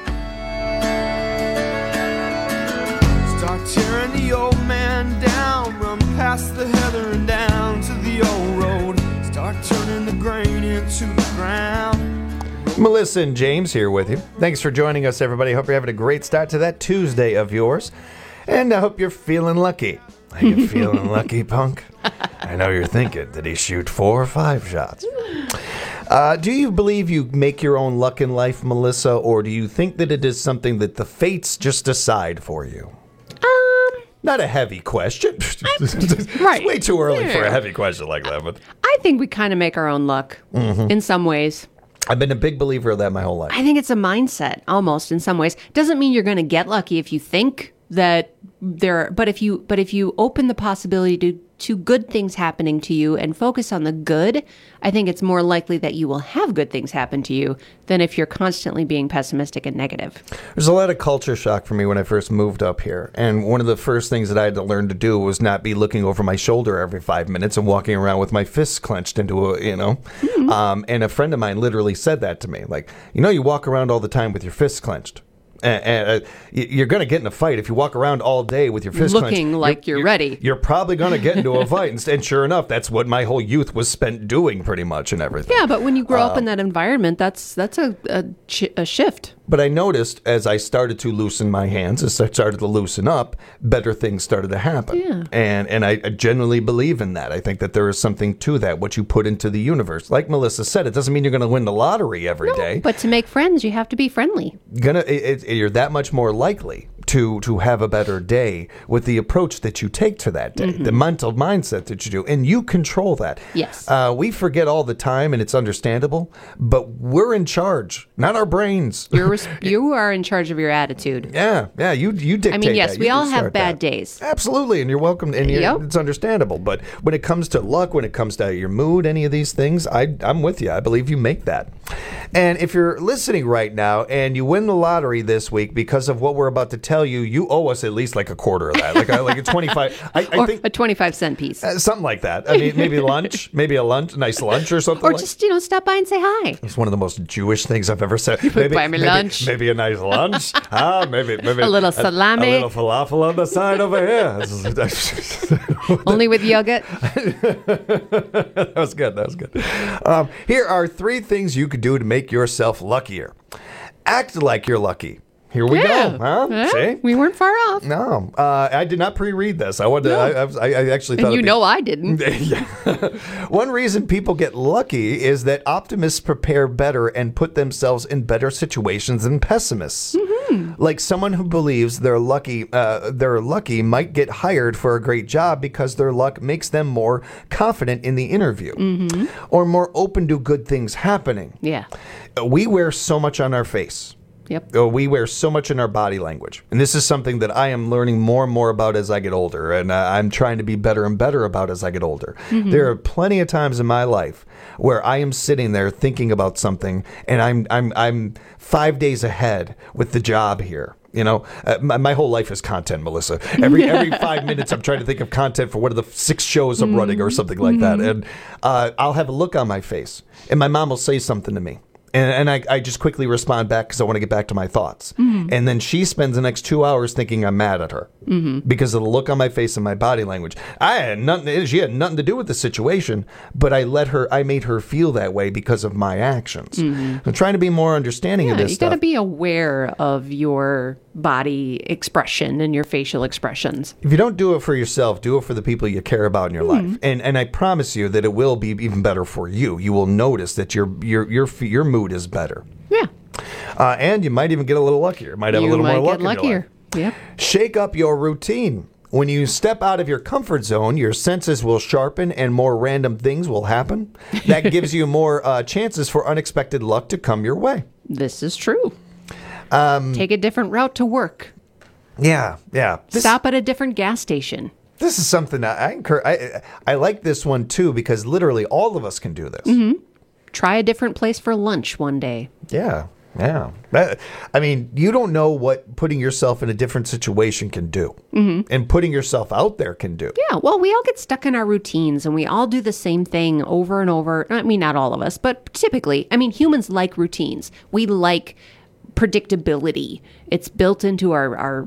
Start tearing the old man down, run past the heather and down to the old road. Start turning the grain into the ground. Melissa and James here with you. Thanks for joining us, everybody. Hope you're having a great start to that Tuesday of yours. And I hope you're feeling lucky. Are you feeling lucky, punk? I know you're thinking, did he shoot four or five shots? Uh, do you believe you make your own luck in life, Melissa, or do you think that it is something that the fates just decide for you? Um, Not a heavy question. Right. It's way too early Yeah. for a heavy question like that. But I think we kind of make our own luck Mhm. in some ways. I've been a big believer of that my whole life. I think it's a mindset almost in some ways. Doesn't mean you're going to get lucky if you think that there, but if you, but if you open the possibility to, to good things happening to you and focus on the good, I think it's more likely that you will have good things happen to you than if you're constantly being pessimistic and negative. There's a lot of culture shock for me when I first moved up here. And one of the first things that I had to learn to do was not be looking over my shoulder every five minutes and walking around with my fists clenched into a, you know. Mm-hmm. Um, and a friend of mine literally said that to me. Like, you know, you walk around all the time with your fists clenched. And, and uh, you're going to get in a fight if you walk around all day with your fists Looking clenched. like you're, you're ready. You're probably going to get into a fight. And, and sure enough, that's what my whole youth was spent doing pretty much and everything. Yeah, but when you grow up Um, in that environment, that's that's a a, ch- a shift. But I noticed as I started to loosen my hands, as I started to loosen up, better things started to happen. Yeah. And and I genuinely believe in that. I think that there is something to that, what you put into the universe. Like Melissa said, it doesn't mean you're going to win the lottery every day. But to make friends, you have to be friendly. Gonna, it, it, you're that much more likely to to have a better day with the approach that you take to that day, Mhm. the mental mindset that you do, and you control that. Yes. Uh, we forget all the time, and it's understandable, but we're in charge, not our brains. You're res- you are in charge of your attitude. Yeah, yeah, you you dictate. I mean, yes, that. we You all can have start bad that. days. Absolutely, and you're welcome, and you're, Yep. it's understandable. But when it comes to luck, when it comes to your mood, any of these things, I I'm with you. I believe you make that. And if you're listening right now and you win the lottery this week because of what we're about to tell you, you owe us at least like a quarter of that, like a, like a twenty-five. I, I Or think a twenty-five cent piece. uh, something like that. I mean, maybe lunch, maybe a lunch, nice lunch or something. Or like just, you know, stop by and say hi. It's one of the most Jewish things I've ever said. Buy me maybe, lunch. Maybe a nice lunch. ah, maybe, maybe A little salami. A, little falafel on the side over here. Only with yogurt. That was good. That was good. Um, here are three things you could do to make yourself luckier. Act like you're lucky. Here we Yeah. go. Huh? Yeah, See? we weren't far off. No, uh, I did not pre-read this. I wanted. No. To, I, I, I actually thought. And you it'd be- know I didn't. Yeah. One reason people get lucky is that optimists prepare better and put themselves in better situations than pessimists. Mm-hmm. Like someone who believes they're lucky, uh, they're lucky might get hired for a great job because their luck makes them more confident in the interview, Mm-hmm. or more open to good things happening. Yeah. We wear so much on our face. Yep. Uh, We wear so much in our body language. And this is something that I am learning more and more about as I get older. And uh, I'm trying to be better and better about as I get older. Mhm. There are plenty of times in my life where I am sitting there thinking about something and I'm, I'm, I'm five days ahead with the job here. You know, uh, my, my whole life is content, Melissa. Every every five minutes, I'm trying to think of content for one of the six shows I'm running or something like that. And uh, I'll have a look on my face, and my mom will say something to me. And, and I, I just quickly respond back because I want to get back to my thoughts. Mhm. And then she spends the next two hours thinking I'm mad at her Mhm. because of the look on my face and my body language. I had nothing. She had nothing to do with the situation, but I let her. I made her feel that way because of my actions. Mhm. I'm trying to be more understanding Yeah, of this you stuff. got to be aware of your body expression and your facial expressions. If you don't do it for yourself, do it for the people you care about in your Mm-hmm. life. And and I promise you that it will be even better for you. You will notice that your your your your mood is better. Yeah. Uh, and you might even get a little luckier. Might have You a little might more luck get in your life. luckier. Yep. Shake up your routine. when you step out of your comfort zone, your senses will sharpen and more random things will happen. That gives you more uh, chances for unexpected luck to come your way. This is true. Um, Take a different route to work. Yeah, yeah. This, Stop at a different gas station. This is something that I encourage. I, I like this one too because literally all of us can do this. Mm-hmm. Try a different place for lunch one day. Yeah, yeah. I mean, you don't know what putting yourself in a different situation can do. Mm-hmm. And putting yourself out there can do. Yeah, well, we all get stuck in our routines and we all do the same thing over and over. I mean, not all of us, but typically. I mean, humans like routines. We like predictability. It's built into our, our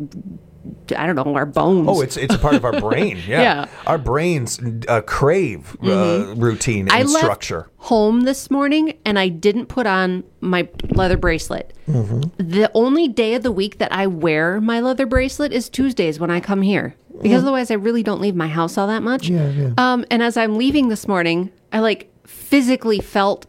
I don't know, our bones. Oh, it's it's a part of our brain. Yeah. Yeah. Our brains uh, crave uh, Mhm. routine and I left structure. home this morning and I didn't put on my leather bracelet. Mm-hmm. The only day of the week that I wear my leather bracelet is Tuesdays when I come here. Because Mm. otherwise I really don't leave my house all that much. Yeah, yeah. Um, and as I'm leaving this morning, I like physically felt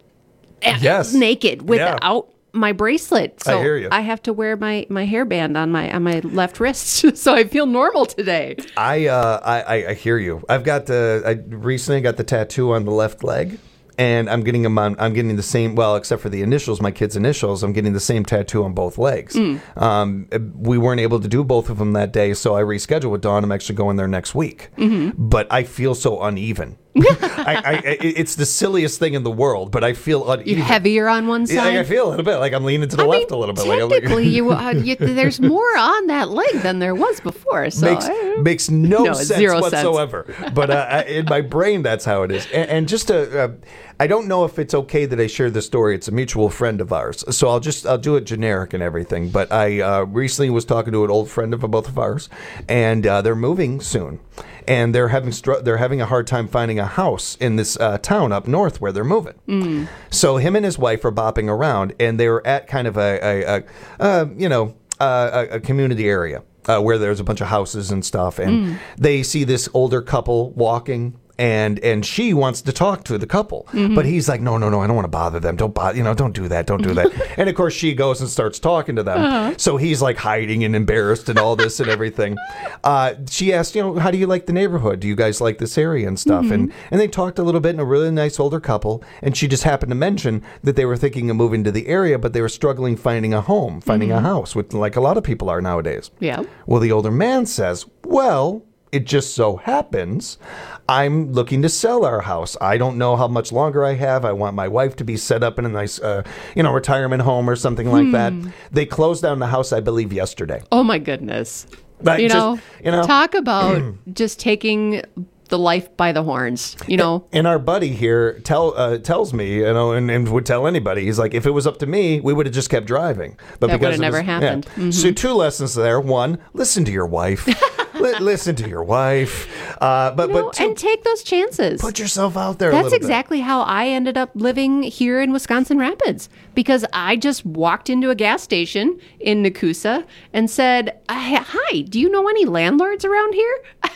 eh, Yes. naked Yeah. without my bracelet. I So hear you. I have to wear my, my hairband on my on my left wrist. So I feel normal today. I, uh, I I I hear you. I've got the I recently got the tattoo on the left leg, and I'm getting them on. I'm getting the same. Well, except for the initials, my kid's initials. I'm getting the same tattoo on both legs. Mm. Um, we weren't able to do both of them that day, so I rescheduled with Dawn. I'm actually going there next week. Mhm. But I feel so uneven. I, I, I- it's the silliest thing in the world, but I feel uneven. You're heavier on one Yeah, side. I feel a little bit like I'm leaning to the I left mean, a little bit. Like I'm like- Technically, you, uh, you there's more on that leg than there was before. So makes I- makes no, No, sense zero sense. whatsoever. But uh, I- in my brain, that's how it is. And, and just to, uh, I don't know if it's okay that I share this story. It's a mutual friend of ours, so I'll just I'll do it generic and everything. But I uh, recently was talking to an old friend of both of ours, and uh, they're moving soon. And they're having str- they're having a hard time finding a house in this uh, town up north where they're moving. Mm. So him and his wife are bopping around, and they were at kind of a, a, a uh, you know, uh, a, a community area uh, where there's a bunch of houses and stuff, and Mm. they see this older couple walking. And and she wants to talk to the couple, Mhm. but he's like, no, no, no, I don't want to bother them. Don't bother, you know, don't do that, don't do that. And of course, she goes and starts talking to them. Uh-huh. So he's like hiding and embarrassed and all this and everything. Uh, she asked, you know, how do you like the neighborhood? Do you guys like this area and stuff? Mhm. And and they talked a little bit, and a really nice older couple. And she just happened to mention that they were thinking of moving to the area, but they were struggling finding a home, finding a Mhm. house, which like a lot of people are nowadays. Yeah. Well, the older man says, well, it just so happens I'm looking to sell our house. I don't know how much longer I have. I want my wife to be set up in a nice, uh, you know, retirement home or something like that. Hmm. They closed down the house, I believe, yesterday. Oh my goodness. Like, you just, know, you know, talk about just taking the life by the horns. You know, And our buddy here tell uh, tells me, you know, and, and would tell anybody, he's like, if it was up to me, we would have just kept driving. But That because would've it was- never happened. yeah. Mhm. So two lessons there. One, listen to your wife. Li- listen to your wife. Uh, but you know, but two, and take those chances. put yourself out there. a That's little bit. exactly how I ended up living here in Wisconsin Rapids, because I just walked into a gas station in Nakusa and said, "Hi, do you know any landlords around here?"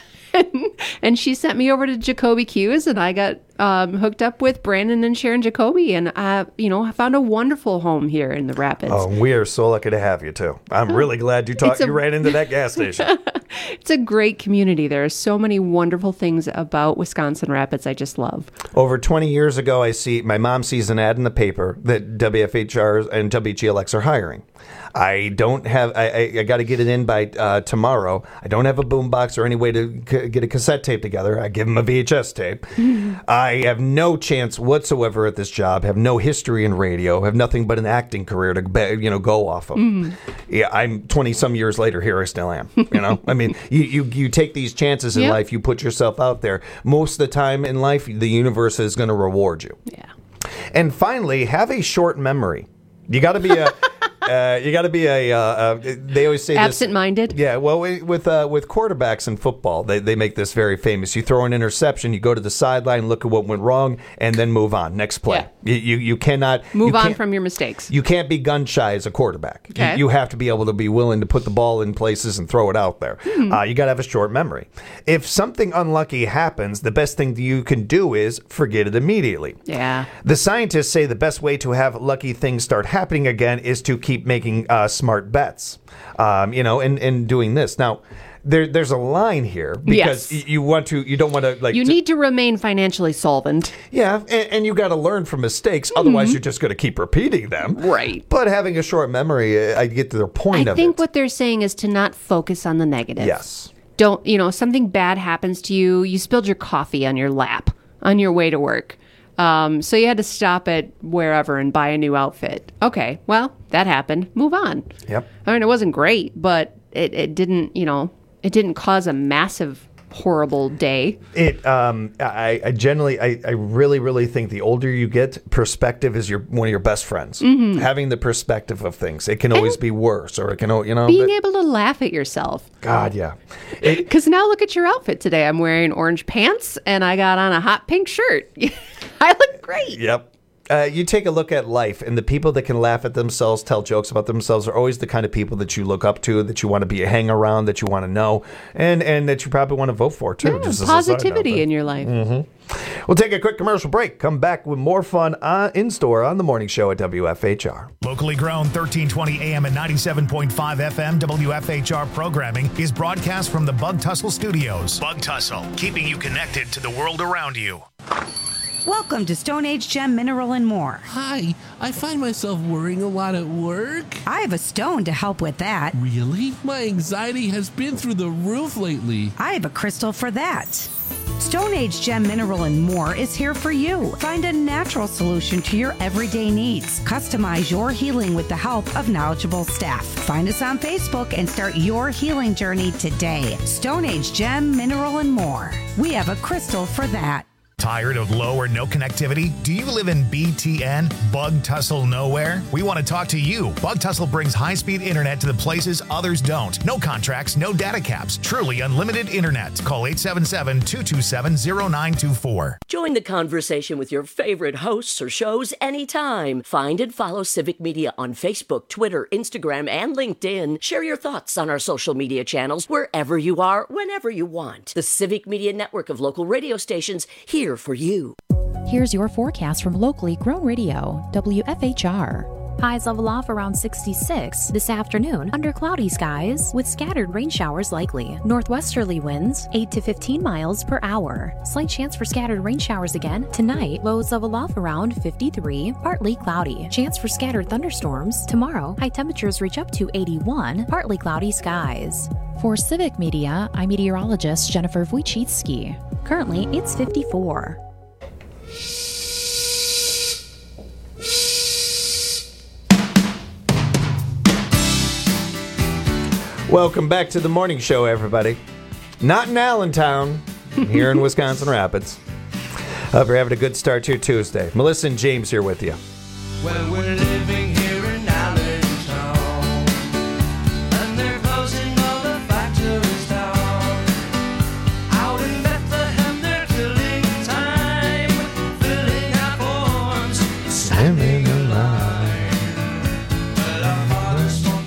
And she sent me over to Jacoby Q's, and I got um, hooked up with Brandon and Sharon Jacoby, and uh, you know, I found a wonderful home here in the Rapids. Oh, we are so lucky to have you too. I'm really glad you talked. It's a- You ran into that gas station. It's a great community. There are so many wonderful things about Wisconsin Rapids I just love. Over twenty years ago, I see my mom sees an ad in the paper that W F H R and W G L X are hiring. I don't have. I, I, I got to get it in by uh, tomorrow. I don't have a boombox or any way to c- get a cassette tape together. I give them a V H S tape. I have no chance whatsoever at this job. Have no history in radio. Have nothing but an acting career to be- you know go off of. Mm. Yeah, I'm twenty some years later. Here I still am. You know, I mean, you you, you take these chances in Yep. life. You put yourself out there. Most of the time in life, the universe is going to reward you. Yeah. And finally, have a short memory. You got to be a. Uh, you got to be a. Uh, uh, they always say this. Absent-minded? Yeah. Well, we- with uh, with quarterbacks in football, they they make this very famous. You throw an interception, you go to the sideline, look at what went wrong, and then move on. Next play. You you, you cannot Move you on can't- from your mistakes. You can't be gun shy as a quarterback. You- Okay. You, have to be able to be willing to put the ball in places and throw it out there. Hmm. Uh, you got to have a short memory. If something unlucky happens, the best thing that you can do is forget it immediately. Yeah. The scientists say the best way to have lucky things start happening again is to keep making uh, smart bets, um, you know, and, and doing this. Now, there, there's a line here because Yes. y- you want to, you don't want to like. You to- need to remain financially solvent. Yeah, and, and you got to learn from mistakes. Otherwise, you're just going to keep repeating them. Right. But having a short memory, I get to the point I of think it. what they're saying is to not focus on the negative. Yes. Don't, you know, something bad happens to you. You spilled your coffee on your lap on your way to work. Um, so you had to stop at wherever and buy a new outfit. Okay, well, that happened. Move on. Yep. I mean, it wasn't great, but it, it didn't, you know, it didn't cause a massive, horrible day. It, um, I, I generally, I, I really, really think the older you get, perspective is your one of your best friends. Mhm. Having the perspective of things, it can always be worse, or it can, al- you know. Being but- able to laugh at yourself. God, yeah. Because now look at your outfit today. I'm wearing orange pants and I got on a hot pink shirt. I look great. Yep. Uh, you take a look at life, and the people that can laugh at themselves, tell jokes about themselves, are always the kind of people that you look up to, that you want to be a hang around, that you want to know, and and that you probably want to vote for too. Yeah, just as a side note, positivity but- in your life. Mhm. We'll take a quick commercial break. Come back with more fun uh, in store on the morning show at W F H R. Locally grown thirteen twenty A M and ninety-seven point five F M W F H R programming is broadcast from the Bug Tussle Studios. Bug Tussle, keeping you connected to the world around you. Welcome to Stone Age Gem Mineral and More. Hi, I find myself worrying a lot at work. I have a stone to help with that. Really? My anxiety has been through the roof lately. I have a crystal for that. Stone Age Gem Mineral and More is here for you. Find a natural solution to your everyday needs. Customize your healing with the help of knowledgeable staff. Find us on Facebook and start your healing journey today. Stone Age Gem Mineral and More. We have a crystal for that. Tired of low or no connectivity? Do you live in B T N, Bug Tussle Nowhere? We want to talk to you. Bug Tussle brings high-speed internet to the places others don't. No contracts, no data caps. Truly unlimited internet. Call eight seven seven, two two seven, zero nine two four. Join the conversation with your favorite hosts or shows anytime. Find and follow Civic Media on Facebook, Twitter, Instagram, and LinkedIn. Share your thoughts on our social media channels wherever you are, whenever you want. The Civic Media network of local radio stations here for you. Here's your forecast from locally grown radio, W F H R. Highs level off around sixty-six this afternoon under cloudy skies with scattered rain showers likely. Northwesterly winds eight to fifteen miles per hour. Slight chance for scattered rain showers again tonight. Lows level off around fifty-three, partly cloudy. Chance for scattered thunderstorms tomorrow. High temperatures reach up to eighty-one, partly cloudy skies. For Civic Media, I'm meteorologist Jennifer Wojcicki. Currently, it's fifty-four. Welcome back to the morning show, everybody. Not in Allentown, here in Wisconsin Rapids. Hope you're having a good start to your Tuesday. Melissa and James here with you. Well, we're living here in Allentown, and they're closing all the factories down. Out in Bethlehem, they're killing time, filling our forms, standing in line. Well, our fathers taught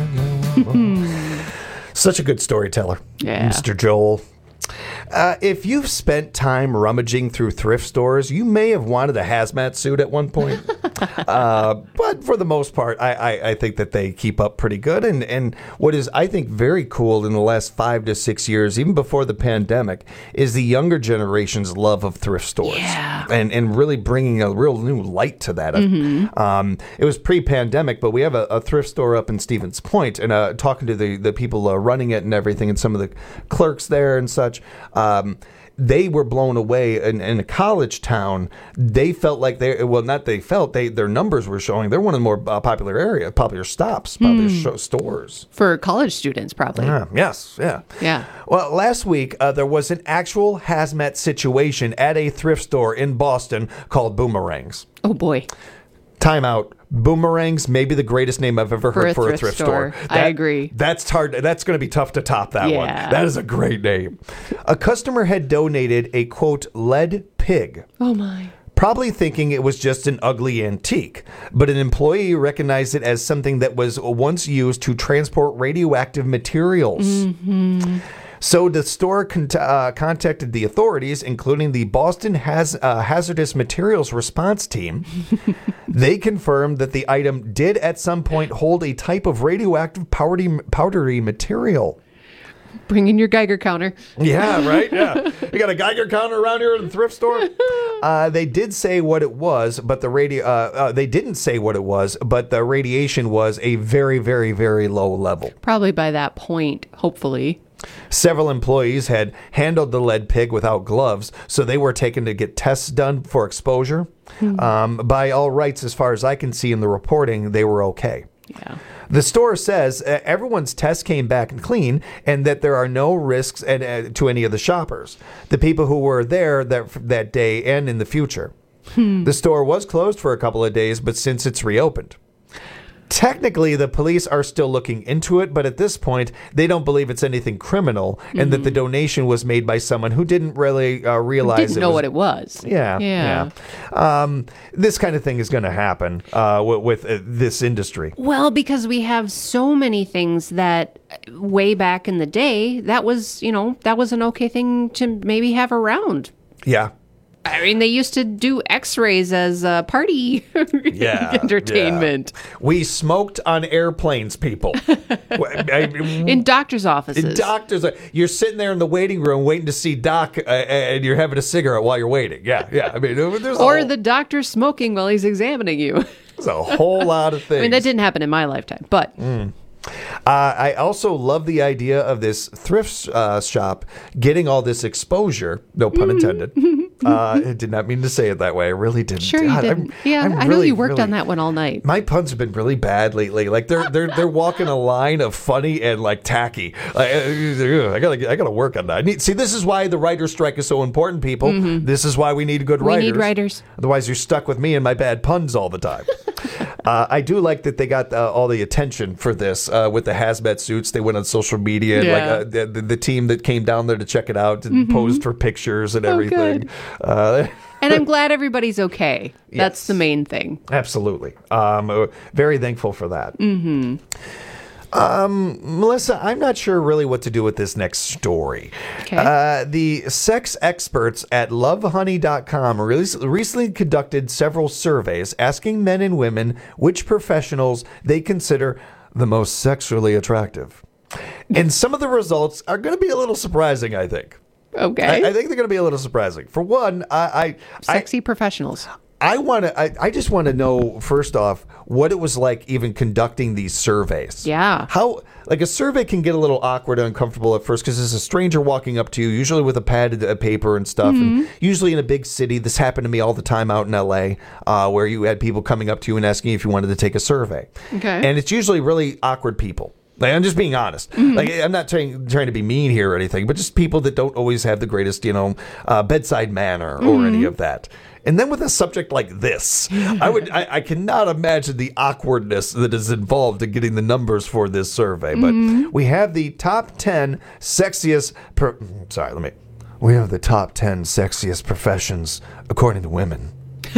us. Such a good storyteller, Yeah. Mister Joel. Uh, if you've spent time rummaging through thrift stores, you may have wanted a hazmat suit at one point. uh, but for the most part, I, I, I think that they keep up pretty good. And, and what is, I think, very cool in the last five to six years, even before the pandemic, is the younger generation's love of thrift stores. Yeah. And, and really bringing a real new light to that. Mhm. Um, it was pre-pandemic, but we have a, a thrift store up in Stevens Point, and uh, talking to the, the people uh, running it and everything, and some of the clerks there and such, um, they were blown away in, in a college town. They felt like they, well, not they felt, they their numbers were showing they're one of the more uh, popular area, popular stops, popular Hmm. show, stores. For college students, probably. Yeah, yes, yeah. Yeah. Well, last week, uh, there was an actual hazmat situation at a thrift store in Boston called Boomerangs. Oh, boy. Time out. Boomerangs may be the greatest name I've ever For heard a for thrift a thrift store. store. I agree. That's hard. That's going to be tough to top that one. Yeah. That is a great name. A customer had donated a, quote, lead pig, Oh, my. probably thinking it was just an ugly antique, but an employee recognized it as something that was once used to transport radioactive materials. Mm-hmm. So the store con- uh, contacted the authorities, including the Boston Haz- uh, Hazardous Materials Response Team. They confirmed that the item did at some point hold a type of radioactive powdery, powdery material. Bring in your Geiger counter. Yeah, right? Yeah. You got a Geiger counter around here at the thrift store? Uh, they did say what it was, but the radio, uh, uh, they didn't say what it was, but the radiation was a very, very, very low level. Probably by that point, hopefully. Several employees had handled the lead pig without gloves, so they were taken to get tests done for exposure. Mm-hmm. Um, by all rights, as far as I can see in the reporting, they were okay. Yeah. The store says uh, everyone's test came back clean and that there are no risks and, uh, to any of the shoppers, the people who were there that, that day and in the future. Hmm. The store was closed for a couple of days, but since it's reopened. Technically, the police are still looking into it, but at this point, they don't believe it's anything criminal and mm-hmm. that the donation was made by someone who didn't really uh, realize didn't it know was, what it was. Yeah, yeah. yeah. Um, this kind of thing is going to happen uh, with, with uh, this industry. Well, because we have so many things that way back in the day, that was, you know, that was an okay thing to maybe have around. Yeah. I mean, they used to do x-rays as a party yeah, entertainment. Yeah. We smoked on airplanes, people. In doctor's offices. In doctors. You're sitting there in the waiting room waiting to see Doc, uh, and you're having a cigarette while you're waiting. Yeah, yeah. I mean, there's Or whole, the doctor smoking while he's examining you. There's a whole lot of things. I mean, that didn't happen in my lifetime, but... Mm. Uh, I also love the idea of this thrift uh, shop getting all this exposure, no pun intended. Uh, I did not mean to say it that way. I really didn't. Sure you God, didn't. I'm, yeah, I'm I know really, you worked really, on that one all night. My puns have been really bad lately. Like they're they're they're walking a line of funny and like tacky. Like, I gotta I gotta work on that. I need, see, this is why the writer's strike is so important, people. Mm-hmm. This is why we need good we writers. We need writers. Otherwise, you're stuck with me and my bad puns all the time. uh, I do like that they got uh, all the attention for this uh, with the hazmat suits. They went on social media. Yeah. Like uh, the, the the team that came down there to check it out and mm-hmm. posed for pictures and everything. Oh, uh, and I'm glad everybody's okay. That's yes. the main thing. Absolutely. Um, uh, very thankful for that. Mm-hmm. Um, Melissa, I'm not sure really what to do with this next story. Okay. Uh, the sex experts at love honey dot com recently conducted several surveys asking men and women which professionals they consider the most sexually attractive. And some of the results are going to be a little surprising, I think. Okay. I, I think they're going to be a little surprising. For one, I... I Sexy I, professionals. I want to. I, I just want to know, first off, what it was like even conducting these surveys. Yeah. How, like, a survey can get a little awkward and uncomfortable at first because there's a stranger walking up to you, usually with a pad of paper and stuff. Mm-hmm. And usually in a big city. This happened to me all the time out in L A, uh, where you had people coming up to you and asking if you wanted to take a survey. Okay. And it's usually really awkward people. Like, I'm just being honest. Mm-hmm. Like, I'm not trying trying to be mean here or anything, but just people that don't always have the greatest, you know, uh, bedside manner or mm-hmm. any of that. And then with a subject like this, I would I, I cannot imagine the awkwardness that is involved in getting the numbers for this survey. But mm-hmm. we have the top ten sexiest. Pro- sorry, let me. We have the top ten sexiest professions according to women.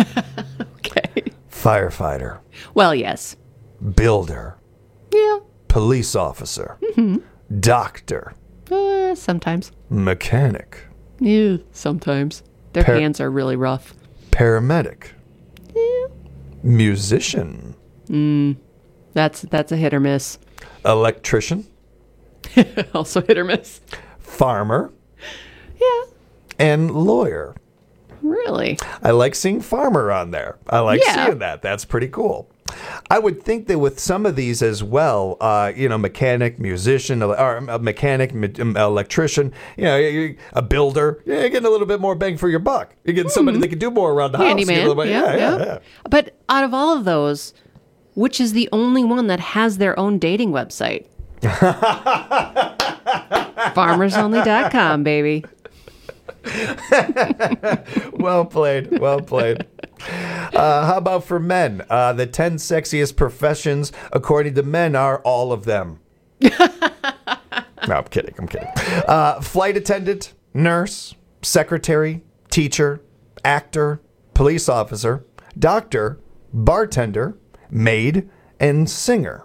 Okay. Firefighter. Well, yes. Builder. Yeah. Police officer. Mm-hmm. Doctor. Uh, sometimes. Mechanic. Yeah, sometimes. Their Par- hands are really rough. Paramedic. Yeah. Musician. Mm, that's that's a hit or miss. Electrician. Also hit or miss. Farmer. Yeah. And lawyer. Really? I like seeing farmer on there. I like yeah. seeing that. That's pretty cool. I would think that with some of these as well, uh, you know, mechanic, musician, or a mechanic, electrician, you know, a builder, you're getting a little bit more bang for your buck. You're getting somebody mm-hmm. that can do more around the Handyman. house. Bit, yeah, yeah, yeah. yeah, yeah. But out of all of those, which is the only one that has their own dating website? farmers only dot com, baby. Well played. Well played. Uh, how about for men? Uh, the ten sexiest professions, according to men, are all of them. No, I'm kidding. I'm kidding. Uh, flight attendant, nurse, secretary, teacher, actor, police officer, doctor, bartender, maid, and singer.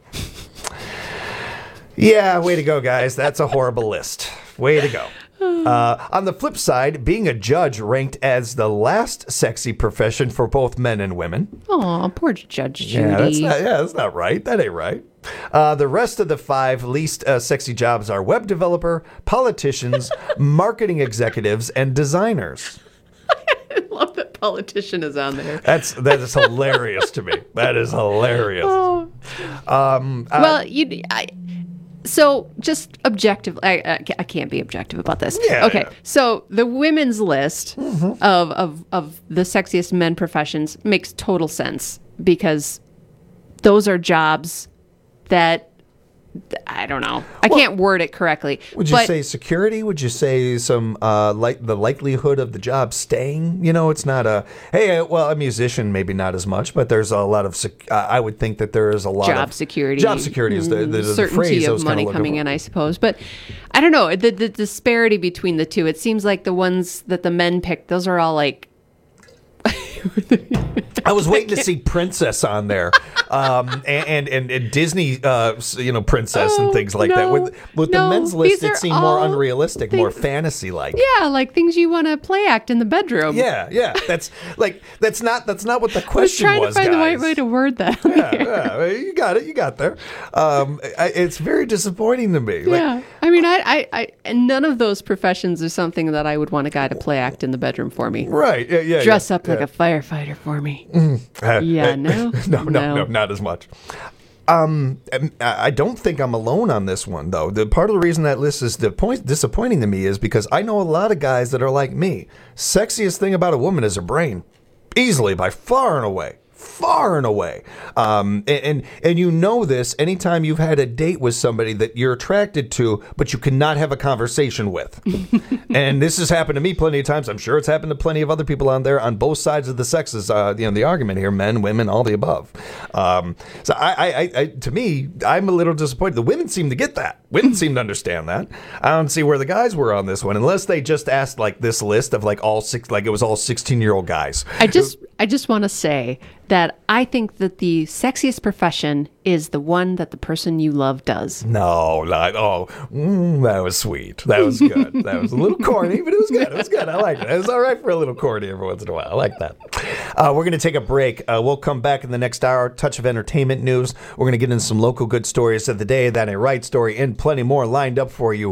Yeah, way to go, guys. That's a horrible list. Way to go. Uh, on the flip side, being a judge ranked as the last sexy profession for both men and women. Oh, poor Judge Judy. Yeah, that's not, yeah, that's not right. That ain't right. Uh, the rest of the five least uh, sexy jobs are web developer, politicians, marketing executives, and designers. I love that politician is on there. That's that is hilarious to me. That is hilarious. Oh. Um, uh, Well, you. I, so just objective. I, I I can't be objective about this. Yeah, okay. yeah. So the women's list Mm-hmm. of, of of the sexiest men professions makes total sense because those are jobs that I don't know. I Well, can't word it correctly. Would you but say security? Would you say some uh, like the likelihood of the job staying? You know, it's not a hey. Uh, well, a musician maybe not as much, but there's a lot of. Sec- uh, I would think that there is a lot job of security. Job security is the, the, the, the certainty phrase I of was kinda money looking coming for. in, I suppose. But I don't know the the disparity between the two. It seems like the ones that the men picked, those are all like. I was waiting to see Princess on there, um, and, and and and Disney, uh, you know, Princess Oh, and things like that. no, With with no, the men's list, these it are seemed more all unrealistic, more things- fantasy like. Yeah, like things you want to play act in the bedroom. Yeah, yeah. That's like that's not that's not what the I was question trying was, to find guys. the right way to word that. yeah, yeah, you got it. You got there. Um, I, it's very disappointing to me. Like, Yeah, I mean, I, I, I, and none of those professions are something that I would want a guy to play act in the bedroom for me. Right? Yeah, yeah. Dress yeah, up like yeah. a firefighter for me. Uh, Yeah, uh, no, no, no, no. no, not as much. Um, I I don't think I'm alone on this one, though. The part of the reason that list is the point disappointing to me is because I know a lot of guys that are like me. Sexiest thing about a woman is her brain, easily by far and away. Far and away. Um, and, and and you know this anytime you've had a date with somebody that you're attracted to, but you cannot have a conversation with. And this has happened to me plenty of times. I'm sure it's happened to plenty of other people on there on both sides of the sexes. Uh, you know, the argument here: men, women, all the above. Um, so I, I, I, to me, I'm a little disappointed. The women seem to get that. Women seem to understand that. I don't see where the guys were on this one, unless they just asked like this list of like all six, like it was all sixteen year old guys. I just, I just want to say that I think that the sexiest profession is the one that the person you love does. No, not oh, mm, that was sweet. That was good. That was a little corny, but it was good. It was good. I liked it. It was all right for a little corny every once in a while. I like that. Uh, we're going to take a break. Uh, we'll come back in the next hour. Touch of entertainment news. We're going to get into some local good stories of the day, that a right story, and plenty more lined up for you